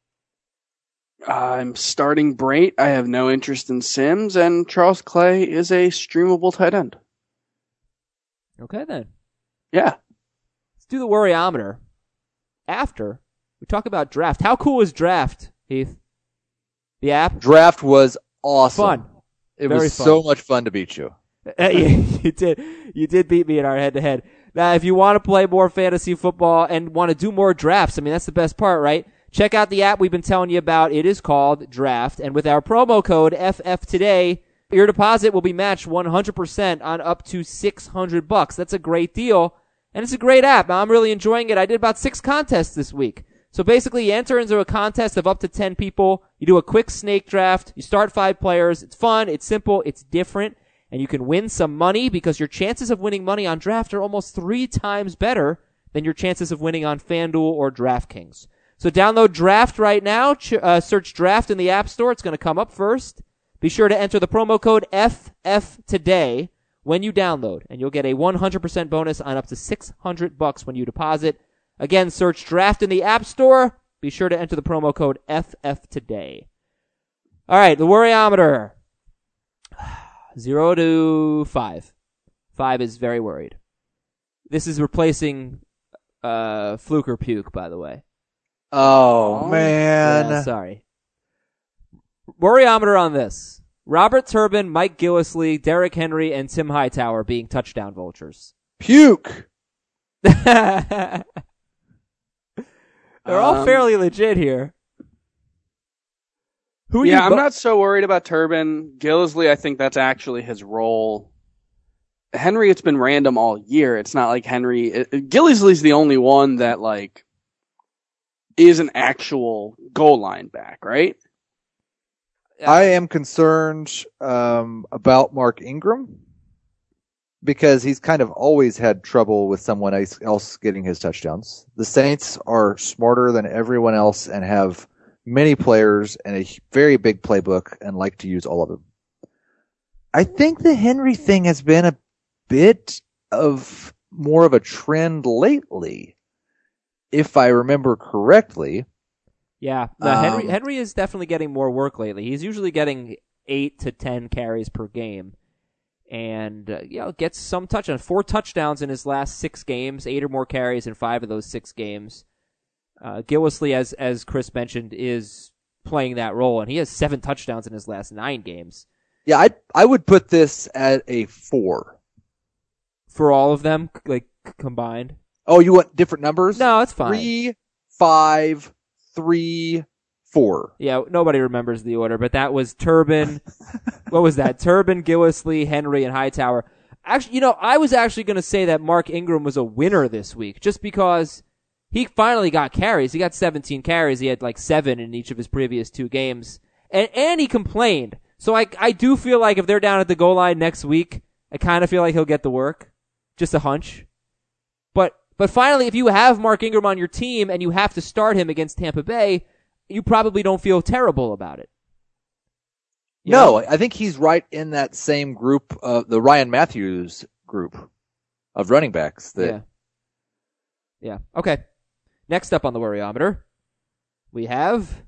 I'm starting Brate. I have no interest in Sims, and Charles Clay is a streamable tight end. Okay, then. Yeah. Let's do the worryometer. After we talk about draft. How cool was draft, Heath? The app? Draft was awesome. Fun. It Very was fun. so much fun to beat you. You did. You did beat me in our head-to-head. Now, if you want to play more fantasy football and want to do more drafts, I mean, that's the best part, right? Check out the app we've been telling you about. It is called Draft. And with our promo code FFToday, your deposit will be matched 100% on up to $600. That's a great deal. And it's a great app. I'm really enjoying it. I did about 6 contests this week. So basically, you enter into a contest of up to 10 people. You do a quick snake draft. You start 5 players. It's fun. It's simple. It's different. And you can win some money because your chances of winning money on draft are almost 3 times better than your chances of winning on FanDuel or DraftKings. So download Draft right now. Search Draft in the App Store. It's going to come up first. Be sure to enter the promo code FFToday when you download, and you'll get a 100% bonus on up to $600 when you deposit. Again, search Draft in the App Store. Be sure to enter the promo code FFToday. All right, the worryometer. 0 to 5. 5 is very worried. This is replacing Fluke or Puke, by the way. Oh, man. Yeah, sorry. Worryometer on this. Robert Turbin, Mike Gillislee, Derrick Henry, and Tim Hightower being touchdown vultures. Puke. They're all fairly legit here. I'm not so worried about Turbin. Gillislee, I think that's actually his role. Henry, it's been random all year. It's not like Gillislee's the only one that, like, is an actual goal line back, right? I am concerned about Mark Ingram because he's kind of always had trouble with someone else getting his touchdowns. The Saints are smarter than everyone else and have many players and a very big playbook and like to use all of them. I think the Henry thing has been a bit of more of a trend lately, if I remember correctly. Yeah, Henry is definitely getting more work lately. He's usually getting 8 to 10 carries per game, and gets some touchdowns. 4 touchdowns in his last 6 games, 8 or more carries in 5 of those 6 games. Gillislee, as Chris mentioned, is playing that role, and he has 7 touchdowns in his last 9 games. Yeah, I would put this at a 4 for all of them, like combined. Oh, you want different numbers? No, it's fine. 3, 5. 3, 4. Yeah, nobody remembers the order, but that was Turbin. What was that? Turbin, Gillislee, Henry, and Hightower. Actually, I was actually going to say that Mark Ingram was a winner this week, just because he finally got carries. He got 17 carries. He had like 7 in each of his previous 2 games, and he complained. So I do feel like if they're down at the goal line next week, I kind of feel like he'll get the work. Just a hunch. But finally, if you have Mark Ingram on your team and you have to start him against Tampa Bay, you probably don't feel terrible about it. No, I think he's right in that same group, the Ryan Matthews group of running backs. Yeah. Okay. Next up on the worryometer, we have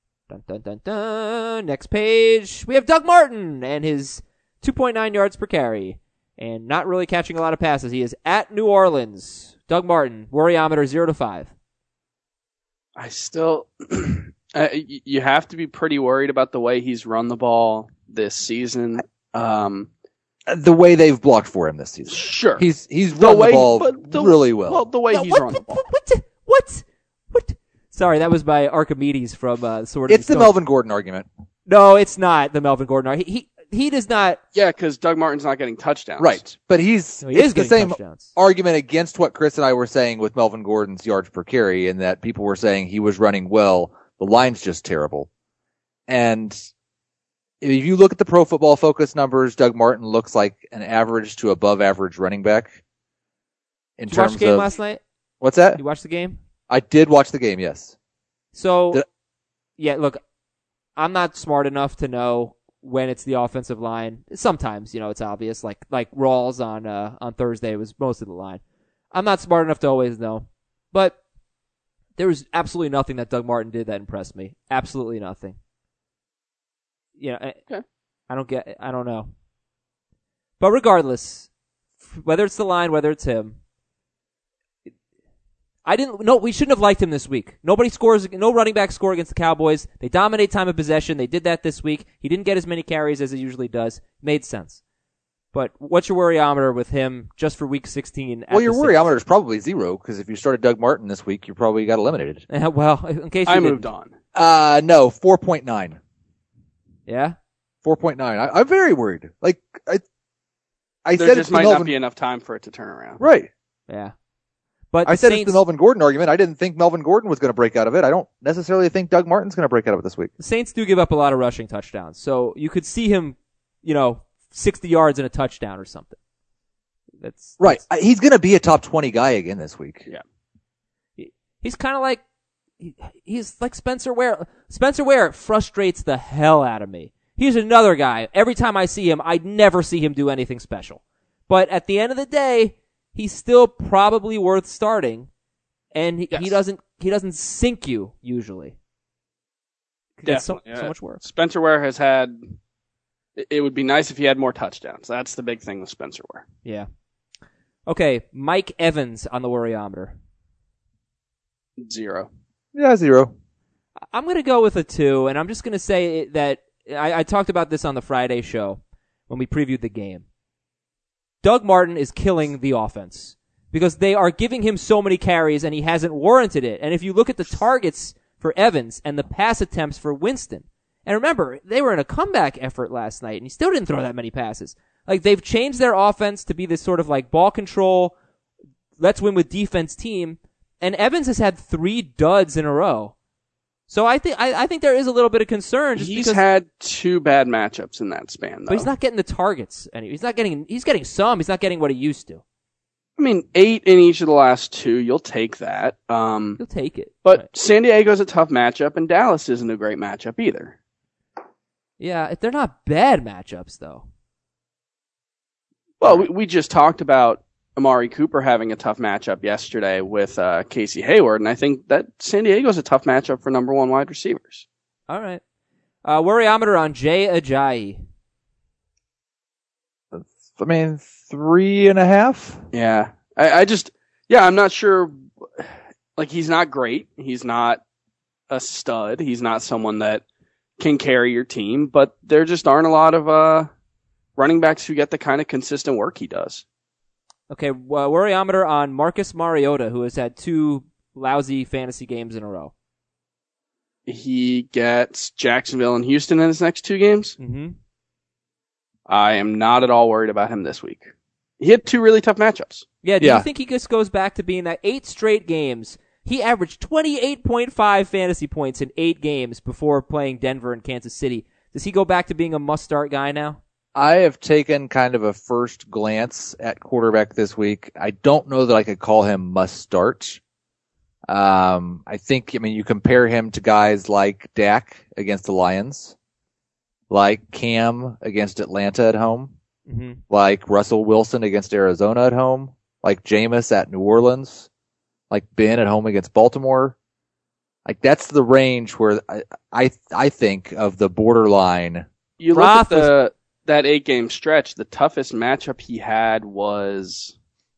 next page. We have Doug Martin and his 2.9 yards per carry and not really catching a lot of passes. He is at New Orleans. Doug Martin, worryometer 0 to 5. I still, you have to be pretty worried about the way he's run the ball this season. The way they've blocked for him this season. Sure. He's run the ball really well. Well, the way No, he's what, run the ball. What? Sorry, that was by Archimedes from Sword of It's the Stone. Melvin Gordon argument. No, it's not the Melvin Gordon argument. He does not. Yeah, because Doug Martin's not getting touchdowns. Right. But No, he it's is the getting same touchdowns. argument against what Chris and I were saying with Melvin Gordon's yards per carry, in that people were saying he was running well. The line's just terrible. And if you look at the Pro Football Focus numbers, Doug Martin looks like an average to above average running back. In Did you watch terms the game of last night? what's that? You watched the game? I did watch the game. Yes. So, yeah, look, I'm not smart enough to know when it's the offensive line. Sometimes, it's obvious. Like Rawls on Thursday was most of the line. I'm not smart enough to always know. But there was absolutely nothing that Doug Martin did that impressed me. Absolutely nothing. Okay. I don't know. But regardless, whether it's the line, whether it's him, we shouldn't have liked him this week. No running back score against the Cowboys. They dominate time of possession. They did that this week. He didn't get as many carries as he usually does. Made sense. But what's your worryometer with him just for week 16? Well, your worryometer is probably 0, because if you started Doug Martin this week, you probably got eliminated. Well, in case you I didn't. moved on. No, 4.9. Yeah? 4.9. I'm very worried. Like, I There said it's just the might Melvin... not be enough time for it to turn around. Right. Yeah. But I said Saints, it's the Melvin Gordon argument. I didn't think Melvin Gordon was going to break out of it. I don't necessarily think Doug Martin's going to break out of it this week. the Saints do give up a lot of rushing touchdowns. So you could see him, 60 yards and a touchdown or something. Right. He's going to be a top 20 guy again this week. Yeah. He's kind of like, he's like Spencer Ware. Spencer Ware frustrates the hell out of me. He's another guy. Every time I see him, I never see him do anything special. But at the end of the day, he's still probably worth starting, and he doesn't sink you usually. That's so much work. Spencer Ware has had. It would be nice if he had more touchdowns. That's the big thing with Spencer Ware. Yeah. Okay, Mike Evans on the worryometer. 0. Yeah, 0. I'm going to go with a 2, and I'm just going to say that I talked about this on the Friday show when we previewed the game. Doug Martin is killing the offense because they are giving him so many carries, and he hasn't warranted it. And if you look at the targets for Evans and the pass attempts for Winston, and remember, they were in a comeback effort last night, and he still didn't throw that many passes. Like, they've changed their offense to be this sort of like ball control, let's win with defense team, and Evans has had 3 duds in a row. So I think there is a little bit of concern. He's had 2 bad matchups in that span, though. But he's not getting the targets. He's getting some. He's not getting what he used to. I mean, 8 in each of the last 2. You'll take that. He'll take it. But Right. San Diego's a tough matchup, and Dallas isn't a great matchup either. Yeah, they're not bad matchups though. Well, we just talked about Amari Cooper having a tough matchup yesterday with Casey Hayward, and I think that San Diego's a tough matchup for number 1 wide receivers. All right. Worryometer on Jay Ajayi. I mean, 3.5. Yeah. I'm not sure. Like, he's not great. He's not a stud. He's not someone that can carry your team, but there just aren't a lot of running backs who get the kind of consistent work he does. Okay, worryometer on Marcus Mariota, who has had 2 lousy fantasy games in a row. He gets Jacksonville and Houston in his next 2 games. Mm-hmm. I am not at all worried about him this week. He had 2 really tough matchups. Yeah, do you think he just goes back to being that 8 straight games? He averaged 28.5 fantasy points in 8 games before playing Denver and Kansas City. Does he go back to being a must-start guy now? I have taken kind of a first glance at quarterback this week. I don't know that I could call him must start. You compare him to guys like Dak against the Lions, like Cam against Atlanta at home, like Russell Wilson against Arizona at home, like Jameis at New Orleans, like Ben at home against Baltimore. Like, that's the range where I think of the borderline. You look at that 8-game stretch, the toughest matchup he had was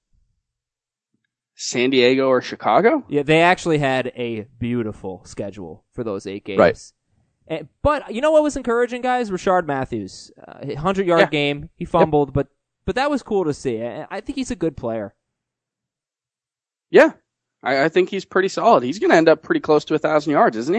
San Diego or Chicago? Yeah, they actually had a beautiful schedule for those 8 games. Right. But you know what was encouraging, guys? Rashard Matthews, 100-yard game. He fumbled, but that was cool to see. I think he's a good player. Yeah, I think he's pretty solid. He's going to end up pretty close to 1,000 yards, isn't he?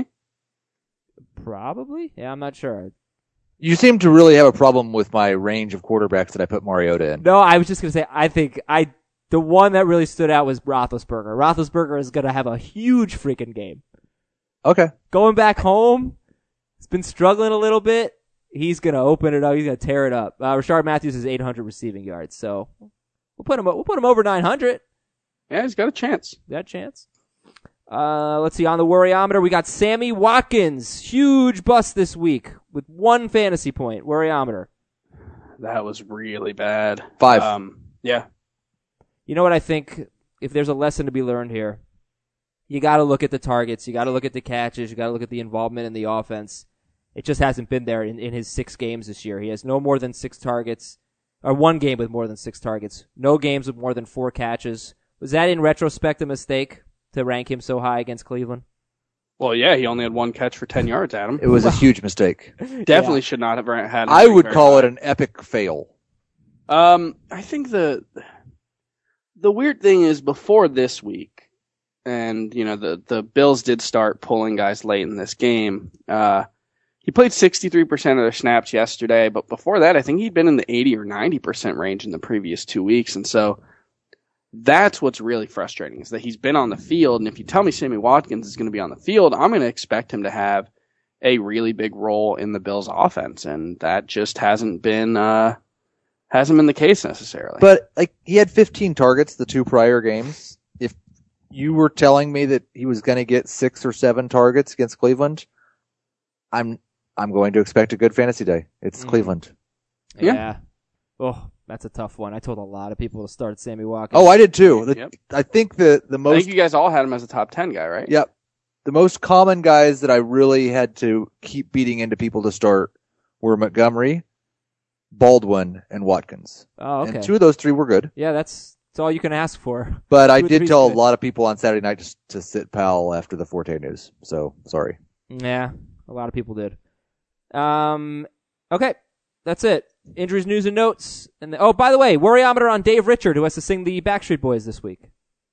Probably. Yeah, I'm not sure. You seem to really have a problem with my range of quarterbacks that I put Mariota in. No, I was just going to say, I think the one that really stood out was Roethlisberger. Roethlisberger is going to have a huge freaking game. Okay. Going back home, he's been struggling a little bit. He's going to open it up. He's going to tear it up. Rashard Matthews is 800 receiving yards, so we'll put him over 900. Yeah, he's got a chance. Got a chance. Let's see. On the worryometer, we got Sammy Watkins. Huge bust this week with 1 fantasy point. Worryometer. That was really bad. 5. Yeah. You know what I think? If there's a lesson to be learned here, you got to look at the targets. You got to look at the catches. You got to look at the involvement in the offense. It just hasn't been there in his 6 games this year. He has no more than 6 targets, or 1 game with more than 6 targets. No games with more than 4 catches. Was that in retrospect a mistake to rank him so high against Cleveland? Well, yeah, he only had 1 catch for 10 yards, Adam. It was a huge mistake. Definitely should not have had him. I would call it an epic fail. I think the weird thing is before this week, and the Bills did start pulling guys late in this game. He played 63% of their snaps yesterday, but before that, I think he'd been in the 80 or 90% range in the previous 2 weeks, and so that's what's really frustrating is that he's been on the field, and if you tell me Sammy Watkins is going to be on the field, I'm going to expect him to have a really big role in the Bills' offense, and that just hasn't been the case necessarily. But he had 15 targets the 2 prior games. If you were telling me that he was going to get 6 or 7 targets against Cleveland, I'm going to expect a good fantasy day. It's Cleveland. Yeah. Oh, that's a tough one. I told a lot of people to start Sammy Watkins. Oh, I did too. Yep. I think the I most. think you guys all had him as a top 10 guy, right? Yep. The most common guys that I really had to keep beating into people to start were Montgomery, Baldwin, and Watkins. Oh, okay. And 2 of those 3 were good. Yeah, that's all you can ask for. But I 2 or did 3's tell good. a lot of people on Saturday night to sit Powell after the Forte news. So, sorry. Yeah, a lot of people did. Okay, that's it. Injuries, news, and notes. And by the way, worryometer on Dave Richard, who has to sing the Backstreet Boys this week.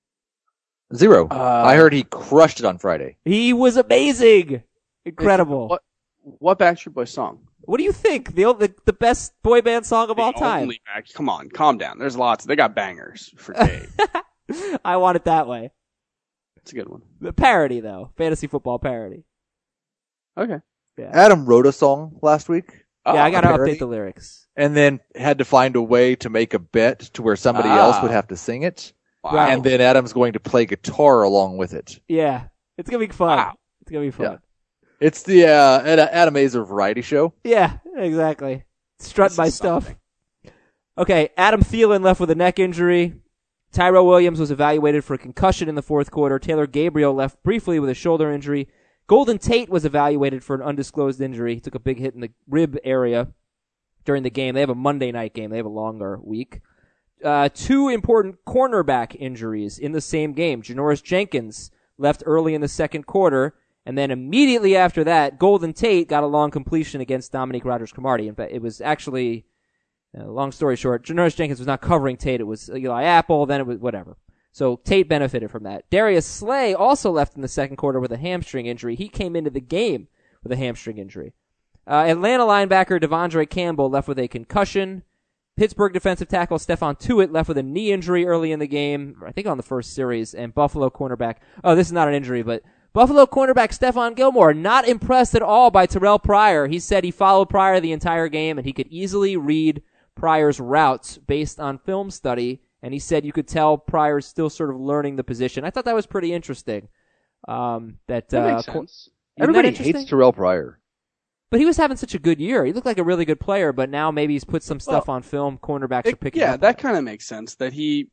0. I heard he crushed it on Friday. He was amazing, incredible. What Backstreet Boys song? What do you think? The best boy band song of all time. Come on, calm down. There's lots. They got bangers for Dave. I want it that way. It's a good one. The parody, though. Fantasy football parody. Okay. Yeah, Adam wrote a song last week. I got to parody? update the lyrics. And then had to find a way to make a bet to where somebody else would have to sing it. Wow. And then Adam's going to play guitar along with it. Yeah, it's going to be fun. Wow. It's going to be fun. Yeah. It's the Adam Azer variety show. Yeah, exactly. Strut This my is stuff. something. Okay, Adam Thielen left with a neck injury. Tyrell Williams was evaluated for a concussion in the 4th quarter. Taylor Gabriel left briefly with a shoulder injury. Golden Tate was evaluated for an undisclosed injury. He took a big hit in the rib area during the game. They have a Monday night game. They have a longer week. 2 important cornerback injuries in the same game. Janoris Jenkins left early in the 2nd quarter, and then immediately after that, Golden Tate got a long completion against Dominique Rodgers-Cromartie. In fact, it was actually, long story short, Janoris Jenkins was not covering Tate. It was Eli Apple, then it was whatever. So Tate benefited from that. Darius Slay also left in the 2nd quarter with a hamstring injury. He came into the game with a hamstring injury. Atlanta linebacker Devondre Campbell left with a concussion. Pittsburgh defensive tackle Stephon Tuitt left with a knee injury early in the game, I think on the first series. And Buffalo cornerback, this is not an injury, but Buffalo cornerback Stephon Gilmore, not impressed at all by Terrell Pryor. He said he followed Pryor the entire game and he could easily read Pryor's routes based on film study. And he said you could tell Pryor's still sort of learning the position. I thought that was pretty interesting. That makes sense. Everybody hates Terrell Pryor. But he was having such a good year. He looked like a really good player, but now maybe he's put some stuff on film. Cornerbacks are picking up. Yeah, that kind of makes sense. That he,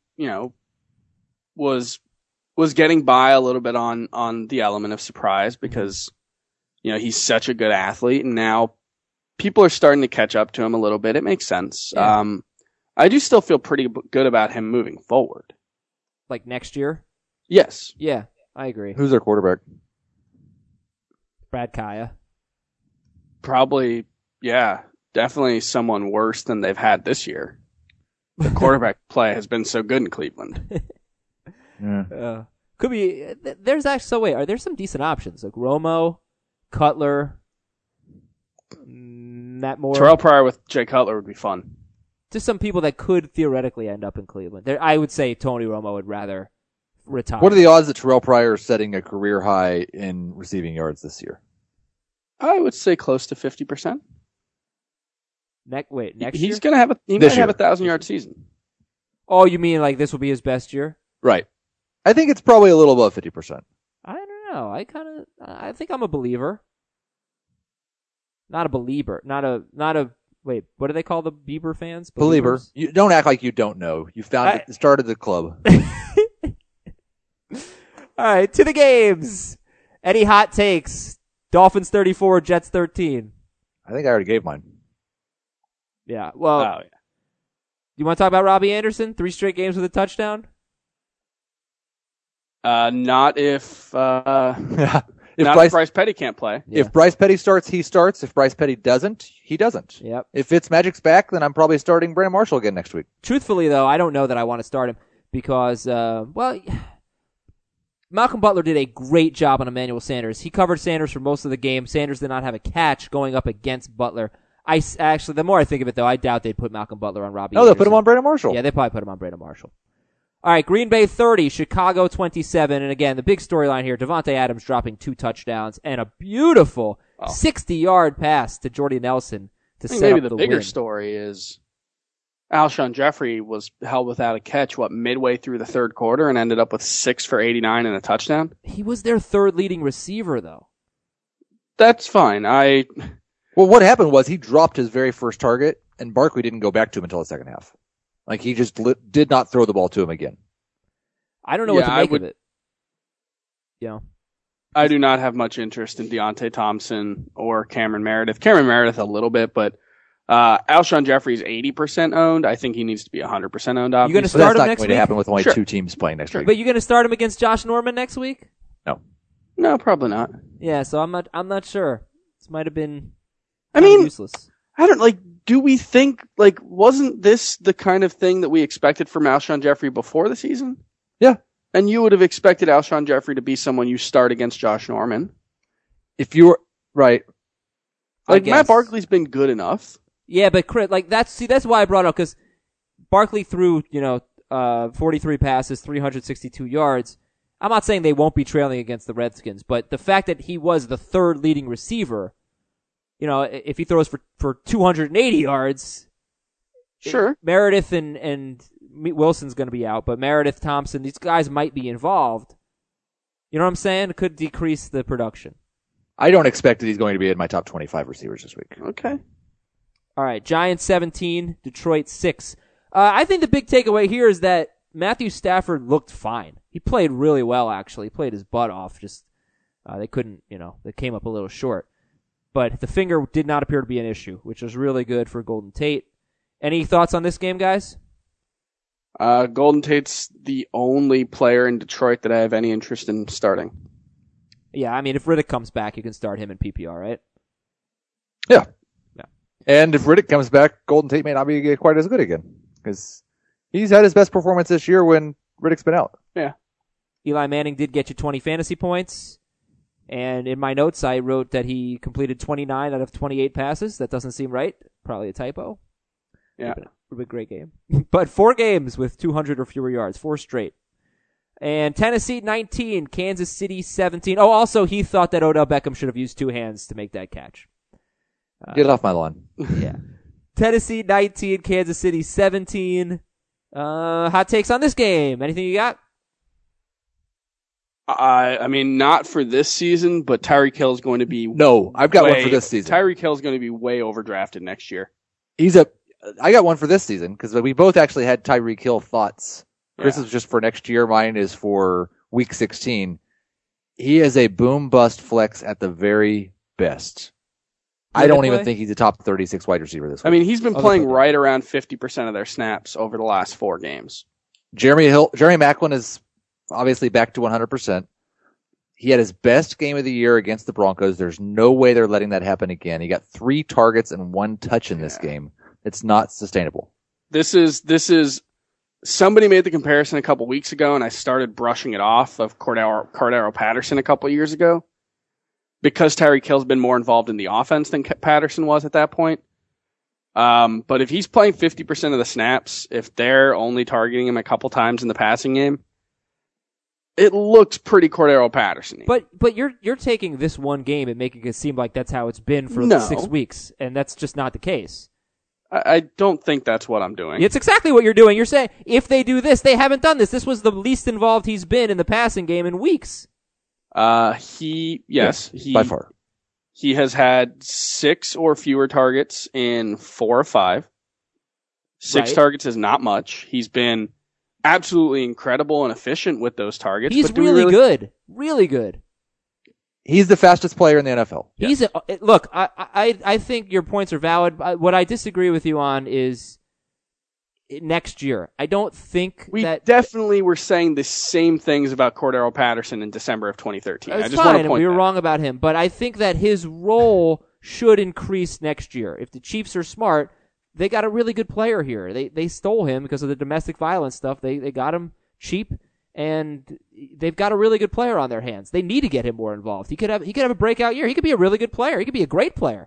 was getting by a little bit on the element of surprise because, he's such a good athlete, and now people are starting to catch up to him a little bit. It makes sense. Yeah. I do still feel pretty good about him moving forward. Like next year? Yes. Yeah, I agree. Who's their quarterback? Brad Kaya. Probably, yeah, definitely someone worse than they've had this year. The quarterback play has been so good in Cleveland. Yeah. Could be. There's actually, so wait, are there some decent options? Like Romo, Cutler, Matt Moore. Terrell Pryor with Jay Cutler would be fun. Just some people that could theoretically end up in Cleveland. I would say Tony Romo would rather retire. What are the odds that Terrell Pryor is setting a career high in receiving yards this year? I would say close to 50%. Next year? He's going to have he might have a 1,000-yard season. Oh, you mean like this will be his best year? Right. I think it's probably a little above 50%. I don't know. I think I'm a believer. Not a believer. Not a, wait, what do they call the Bieber fans? Believer. Believers? You don't act like you don't know. You started the club. All right, to the games. Any hot takes? Dolphins 34, Jets 13. I think I already gave mine. Yeah. Well, you want to talk about Robbie Anderson? 3 straight games with a touchdown? Not if Bryce Petty can't play. Yeah. If Bryce Petty starts, he starts. If Bryce Petty doesn't, he doesn't. Yep. If Fitzmagic's back, then I'm probably starting Brandon Marshall again next week. Truthfully, though, I don't know that I want to start him because, Malcolm Butler did a great job on Emmanuel Sanders. He covered Sanders for most of the game. Sanders did not have a catch going up against Butler. Actually, the more I think of it, though, I doubt they'd put Malcolm Butler on Robbie No, Anderson. they'll put him on Brandon Marshall. Yeah, they probably put him on Brandon Marshall. All right, Green Bay 30, Chicago 27. And again, the big storyline here, Devontae Adams dropping 2 touchdowns and a beautiful 60-yard pass to Jordy Nelson to set maybe up the win. bigger story is Alshon Jeffrey was held without a catch, midway through the third quarter and ended up with 6 for 89 and a touchdown? He was their third leading receiver, though. That's fine. Well, what happened was he dropped his very first target, and Barkley didn't go back to him until the second half. Like, he just did not throw the ball to him again. I don't know what to make of it. Yeah. I do not have much interest in Deontay Thompson or Cameron Meredith. Cameron Meredith a little bit, but Alshon Jeffrey's 80% owned. I think he needs to be 100% owned. Obviously. You going to start him that's not next going week? to happen with only Sure. 2 teams playing next week. But you going to start him against Josh Norman next week? No, probably not. Yeah, so I'm not sure. This might have been useless. I don't do we think wasn't this the kind of thing that we expected from Alshon Jeffrey before the season? Yeah. And you would have expected Alshon Jeffrey to be someone you start against Josh Norman. If you were right, Matt Barkley's been good enough. Yeah, but Chris, that's why I brought it up, because Barkley threw 43 passes, 362 yards. I'm not saying they won't be trailing against the Redskins, but the fact that he was the third leading receiver, if he throws for 280 yards, sure, Meredith and Wilson's going to be out, but Meredith, Thompson, these guys might be involved. You know what I'm saying? It could decrease the production. I don't expect that he's going to be in my top 25 receivers this week. Okay. All right, Giants 17, Detroit 6. I think the big takeaway here is that Matthew Stafford looked fine. He played really well, actually. He played his butt off. Just they couldn't, they came up a little short. But the finger did not appear to be an issue, which was really good for Golden Tate. Any thoughts on this game, guys? Golden Tate's the only player in Detroit that I have any interest in starting. Yeah, I mean, if Riddick comes back, you can start him in PPR, right? Yeah. And if Riddick comes back, Golden Tate may not be quite as good again, because he's had his best performance this year when Riddick's been out. Yeah. Eli Manning did get you 20 fantasy points, and in my notes I wrote that he completed 29 out of 28 passes. That doesn't seem right. Probably a typo. Yeah. Would have been a great game. But 4 games with 200 or fewer yards, 4 straight. And Tennessee 19, Kansas City 17. Oh, also he thought that Odell Beckham should have used 2 hands to make that catch. Get off my lawn. Yeah. Tennessee 19, Kansas City 17. Hot takes on this game. Anything you got? I mean, not for this season, but Tyreek Hill is going to be. No, I've got one for this season. Tyreek Hill is going to be way overdrafted next year. I got one for this season, because we both actually had Tyreek Hill thoughts. Chris is just for next year. Mine is for week 16. He is a boom bust flex at the very best. I don't even think he's a top 36 wide receiver this week. I mean, he's been playing right around 50% of their snaps over the last Jeremy Maclin is obviously back to 100%. He had his best game of the year against the Broncos. There's no way they're letting that happen again. He got 3 targets and 1 touch in this game. It's not sustainable. This is somebody made the comparison a couple weeks ago, and I started brushing it off of Cordero Patterson a couple years ago because Tyreek Hill's been more involved in the offense than Patterson was at that point. But if he's playing 50% of the snaps, if they're only targeting him a couple times in the passing game, it looks pretty Cordero Patterson-y. But you're taking this one game and making it seem like that's how it's been for 6 weeks, and that's just not the case. I don't think that's what I'm doing. It's exactly what you're doing. You're saying if they do this, they haven't done this. This was the least involved he's been in the passing game in weeks. By far. He has had 6 or fewer targets in 4 or 5. 6 targets is not much. He's been absolutely incredible and efficient with those targets. He's really good. Really good. He's the fastest player in the NFL. Look, I think your points are valid. What I disagree with you on is next year. I don't think we definitely were saying the same things about Cordero Patterson in December of 2013. It's fine, and we were wrong about him. But I think that his role should increase next year. If the Chiefs are smart, they got a really good player here. They stole him because of the domestic violence stuff. They got him cheap, and they've got a really good player on their hands. They need to get him more involved. He could have a breakout year. He could be a really good player. He could be a great player.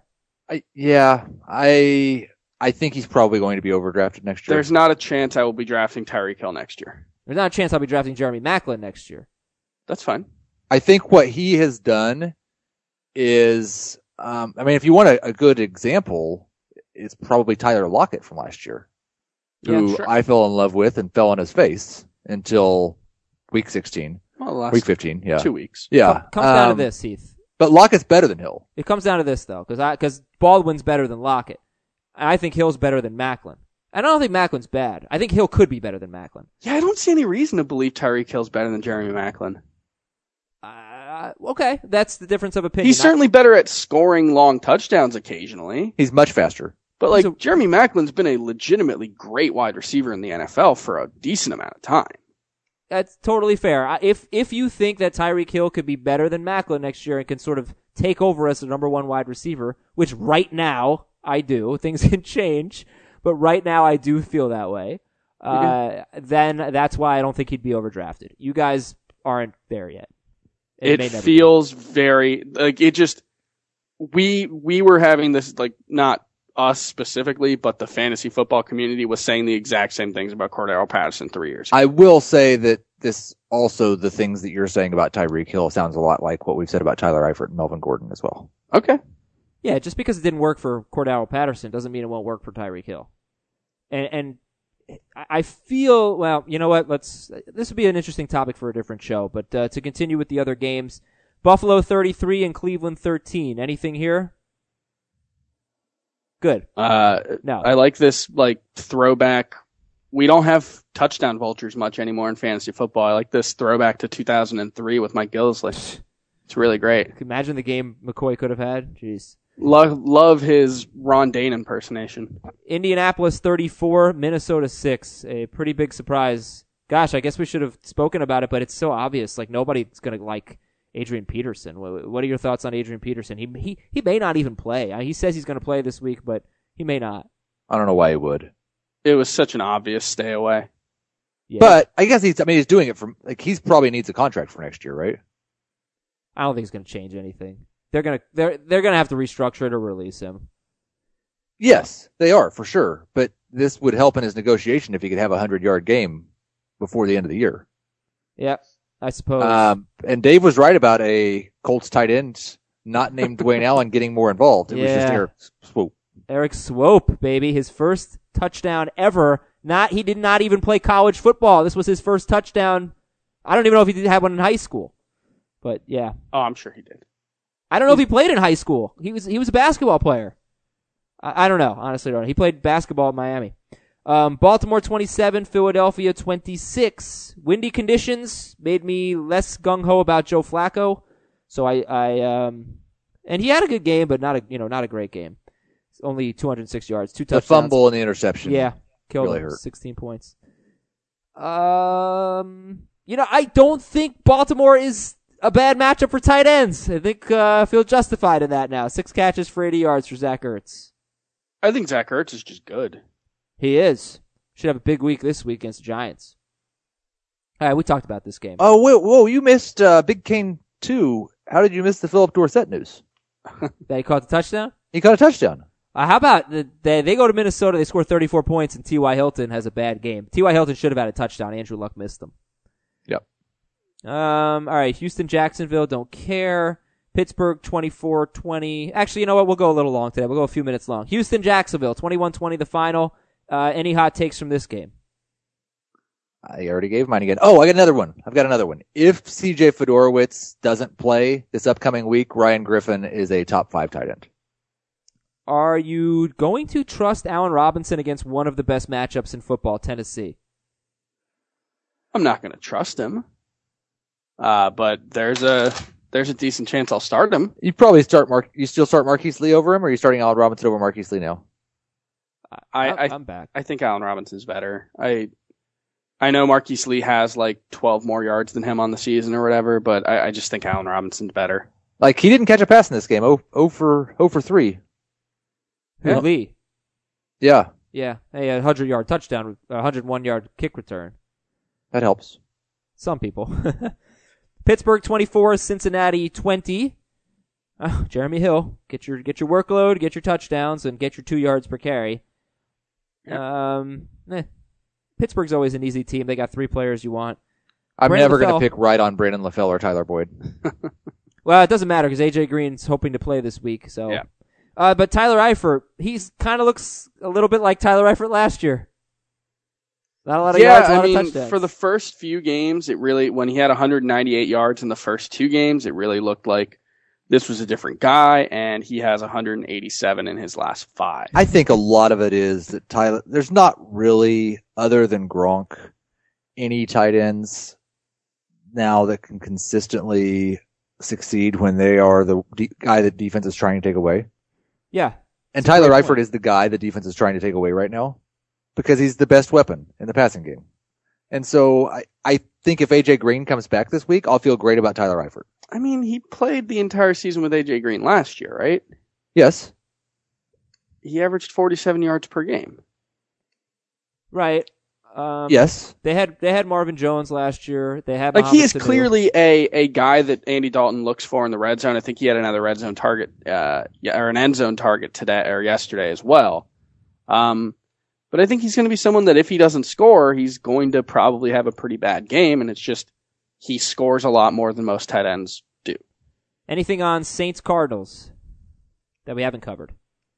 I think he's probably going to be overdrafted next year. There's not a chance I will be drafting Tyreek Hill next year. There's not a chance I'll be drafting Jeremy Maclin next year. That's fine. I think what he has done is, if you want a good example, it's probably Tyler Lockett from last year, who I fell in love with and fell on his face until week 16. Well, week 15, 2 weeks. Yeah. Comes down to this, Heath. But Lockett's better than Hill. It comes down to this, though, because Baldwin's better than Lockett. I think Hill's better than Maclin. I don't think Macklin's bad. I think Hill could be better than Maclin. Yeah, I don't see any reason to believe Tyreek Hill's better than Jeremy Maclin. Okay, that's the difference of opinion. He's certainly better at scoring long touchdowns occasionally. He's much faster. But Jeremy Macklin's been a legitimately great wide receiver in the NFL for a decent amount of time. That's totally fair. If you think that Tyreek Hill could be better than Maclin next year and can sort of take over as the number 1 wide receiver, which right now I do, things can change, but right now I do feel that way, then that's why I don't think he'd be overdrafted. You guys aren't there yet. It feels very, we were having this, not us specifically, but the fantasy football community was saying the exact same things about Cordero Patterson 3 years ago. I will say that the things that you're saying about Tyreek Hill sounds a lot like what we've said about Tyler Eifert and Melvin Gordon as well. Okay. Yeah, just because it didn't work for Cordero Patterson doesn't mean it won't work for Tyreek Hill. And I feel, well, you know what? This would be an interesting topic for a different show. But to continue with the other games, Buffalo 33 and Cleveland 13. Anything here? Good. No. I like this throwback. We don't have touchdown vultures much anymore in fantasy football. I like this throwback to 2003 with Mike Gillislee. It's really great. Imagine the game McCoy could have had. Jeez. Love his Ron Dane impersonation. Indianapolis 34, Minnesota 6. A pretty big surprise. Gosh, I guess we should have spoken about it, but it's so obvious. Nobody's going to like Adrian Peterson. What are your thoughts on Adrian Peterson? He may not even play. He says he's going to play this week, but he may not. I don't know why he would. It was such an obvious stay away. Yeah. But I guess he's doing it from, he's probably needs a contract for next year, right? I don't think it's going to change anything. They're gonna have to restructure it or release him. Yes, they are for sure. But this would help in his negotiation if he could have a 100-yard game before the end of the year. Yeah, I suppose. And Dave was right about a Colts tight end not named Dwayne Allen getting more involved. It was just Eric Swope. Eric Swope, baby, his first touchdown ever. He did not even play college football. This was his first touchdown. I don't even know if he did have one in high school. But yeah. Oh, I'm sure he did. I don't know if he played in high school. He was a basketball player. I don't know. Honestly, I don't know. He played basketball at Miami. Baltimore 27, Philadelphia 26. Windy conditions made me less gung-ho about Joe Flacco. So and he had a good game, but not a great game. Only 206 yards, 2 touchdowns. The fumble and the interception. Yeah. Killed really him. Hurt. 16 points. I don't think Baltimore is a bad matchup for tight ends. I think I feel justified in that now. 6 catches for 80 yards for Zach Ertz. I think Zach Ertz is just good. He is. Should have a big week this week against the Giants. All right, we talked about this game. Oh, whoa, you missed Big Kane 2. How did you miss the Philip Dorsett news? That he caught the touchdown? He caught a touchdown. How about they go to Minnesota, they score 34 points, and T.Y. Hilton has a bad game. T.Y. Hilton should have had a touchdown. Andrew Luck missed them. Yep. All right, Houston, Jacksonville, don't care. Pittsburgh, 24-20. Actually, you know what? We'll go a little long today. We'll go a few minutes long. Houston, Jacksonville, 21-20 the final. Any hot takes from this game? I already gave mine again. Oh, I've got another one. If CJ Fedorowicz doesn't play this upcoming week, Ryan Griffin is a top 5 tight end. Are you going to trust Allen Robinson against one of the best matchups in football, Tennessee? I'm not going to trust him. But there's a decent chance I'll start him. You probably you still start Marquise Lee over him, or are you starting Allen Robinson over Marquise Lee now? I'm back. I think Allen Robinson's better. I know Marquise Lee has like 12 more yards than him on the season or whatever, but I just think Allen Robinson's better. Like, he didn't catch a pass in this game. 0 for 3. Yeah. Lee. Yeah. Yeah. Hey, a 100-yard touchdown, 101-yard kick return. That helps. Some people. Pittsburgh 24, Cincinnati 20. Jeremy Hill, get your workload, get your touchdowns, and get your 2 yards per carry. Pittsburgh's always an easy team. They got 3 players you want. I'm never going to pick right on Brandon LaFell or Tyler Boyd. Well, it doesn't matter because A.J. Green's hoping to play this week. So, yeah. But Tyler Eifert, he's kind of looks a little bit like Tyler Eifert last year. Not a lot of yards, a lot of touchdowns. For the first few games, when he had 198 yards in the first 2 games, it really looked like this was a different guy, and he has 187 in his last 5. I think a lot of it is that there's not really, other than Gronk, any tight ends now that can consistently succeed when they are the guy that defense is trying to take away. Yeah. And Tyler Eifert is the guy the defense is trying to take away right now because he's the best weapon in the passing game. And so I think if A.J. Green comes back this week, I'll feel great about Tyler Eifert. I mean, he played the entire season with A.J. Green last year, right? Yes. He averaged 47 yards per game. Right. Yes. They had Marvin Jones last year. They had he is clearly a guy that Andy Dalton looks for in the red zone. I think he had another red zone target, or an end zone target today or yesterday as well. But I think he's going to be someone that if he doesn't score, he's going to probably have a pretty bad game, and it's just he scores a lot more than most tight ends do. Anything on Saints Cardinals that we haven't covered?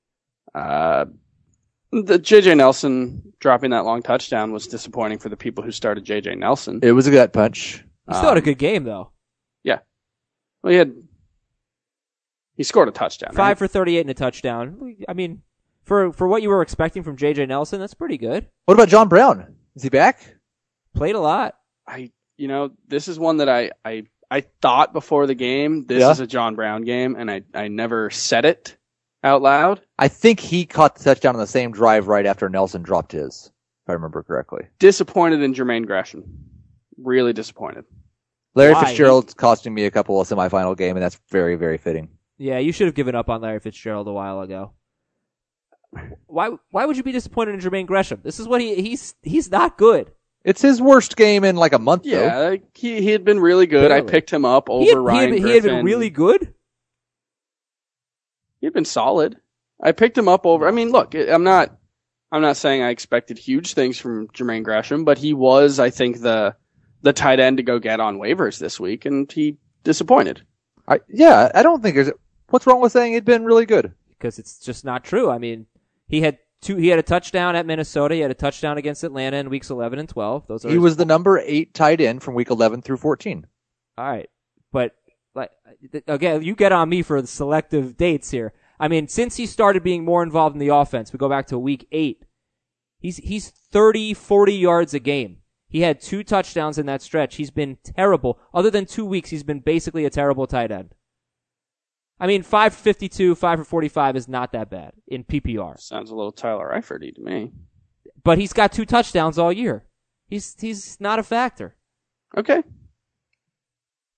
The J.J. Nelson dropping that long touchdown was disappointing for the people who started J.J. Nelson. It was a gut punch. He still had a good game, though. Yeah. Well, he scored a touchdown. 5 for 38 and a touchdown. I mean, for what you were expecting from J.J. Nelson, that's pretty good. What about John Brown? Is he back? Played a lot. This is one that I thought before the game, this is a John Brown game, and I never said it out loud. I think he caught the touchdown on the same drive right after Nelson dropped his, if I remember correctly. Disappointed in Jermaine Gresham. Really disappointed. Larry Fitzgerald's costing me a couple of semifinal game, and that's very, very fitting. Yeah, you should have given up on Larry Fitzgerald a while ago. Why would you be disappointed in Jermaine Gresham? This is what he's not good. It's his worst game in like a month, though. Yeah, he had been really good. Barely. I picked him up over Ryan Griffin. He had been really good? He had been solid. I picked him up over... I mean, look, I'm not saying I expected huge things from Jermaine Gresham, but he was, I think, the tight end to go get on waivers this week, and he disappointed. I don't think there's... What's wrong with saying he'd been really good? Because it's just not true. I mean, he had a touchdown at Minnesota. He had a touchdown against Atlanta in weeks 11 and 12. He was the number 8 tight end from week 11 through 14. All right. But, again, you get on me for the selective dates here. I mean, since he started being more involved in the offense, we go back to week 8, he's 30, 40 yards a game. He had 2 touchdowns in that stretch. He's been terrible. Other than 2 weeks, he's been basically a terrible tight end. I mean, 5 for 52, 5 for 45 is not that bad in PPR. Sounds a little Tyler Eifert-y to me. But he's got 2 touchdowns all year. He's not a factor. Okay.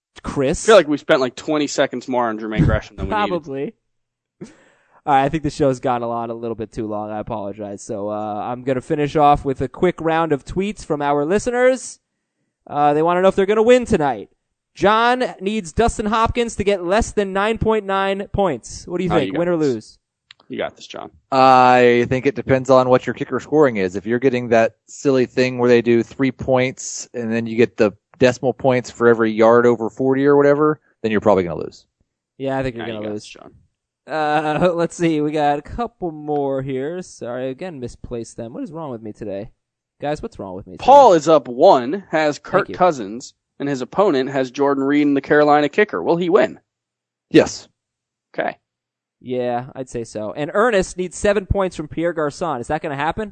Chris. I feel like we spent like 20 seconds more on Jermaine Gresham than we needed. Probably. All right, I think the show's gone on a little bit too long. I apologize. So I'm going to finish off with a quick round of tweets from our listeners. They want to know if they're going to win tonight. John needs Dustin Hopkins to get less than 9.9 points. What do you think, win or lose? You got this, John. I think it depends on what your kicker scoring is. If you're getting that silly thing where they do 3 points and then you get the decimal points for every yard over 40 or whatever, then you're probably going to lose. Yeah, I think you're going to lose. This, John. Let's see. We got a couple more here. Sorry, again, misplaced them. What is wrong with me today? Guys, what's wrong with me today? Paul is up 1, has Kirk Cousins, and his opponent has Jordan Reed and the Carolina kicker. Will he win? Yes. Okay. Yeah, I'd say so. And Ernest needs 7 points from Pierre Garçon. Is that going to happen?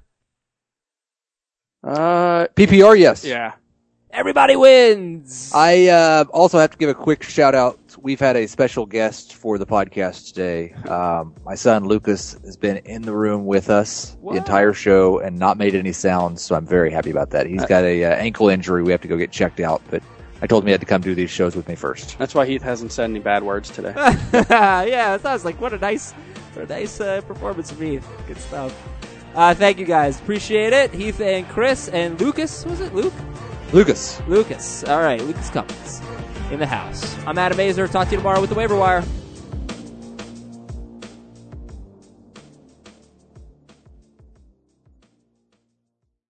PPR, yes. Yeah. Everybody wins! I also have to give a quick shout out. We've had a special guest for the podcast today. My son Lucas has been in the room with us the entire show and not made any sounds, so I'm very happy about that. He's got a ankle injury. We have to go get checked out, but I told him he had to come do these shows with me first. That's why Heath hasn't said any bad words today. Yeah, I was like, what a nice performance from Heath. Good stuff. Thank you guys. Appreciate it. Heath and Chris and Lucas. Was it Luke? Lucas. All right, Lucas Cummins in the house. I'm Adam Azer. Talk to you tomorrow with the Waiver Wire.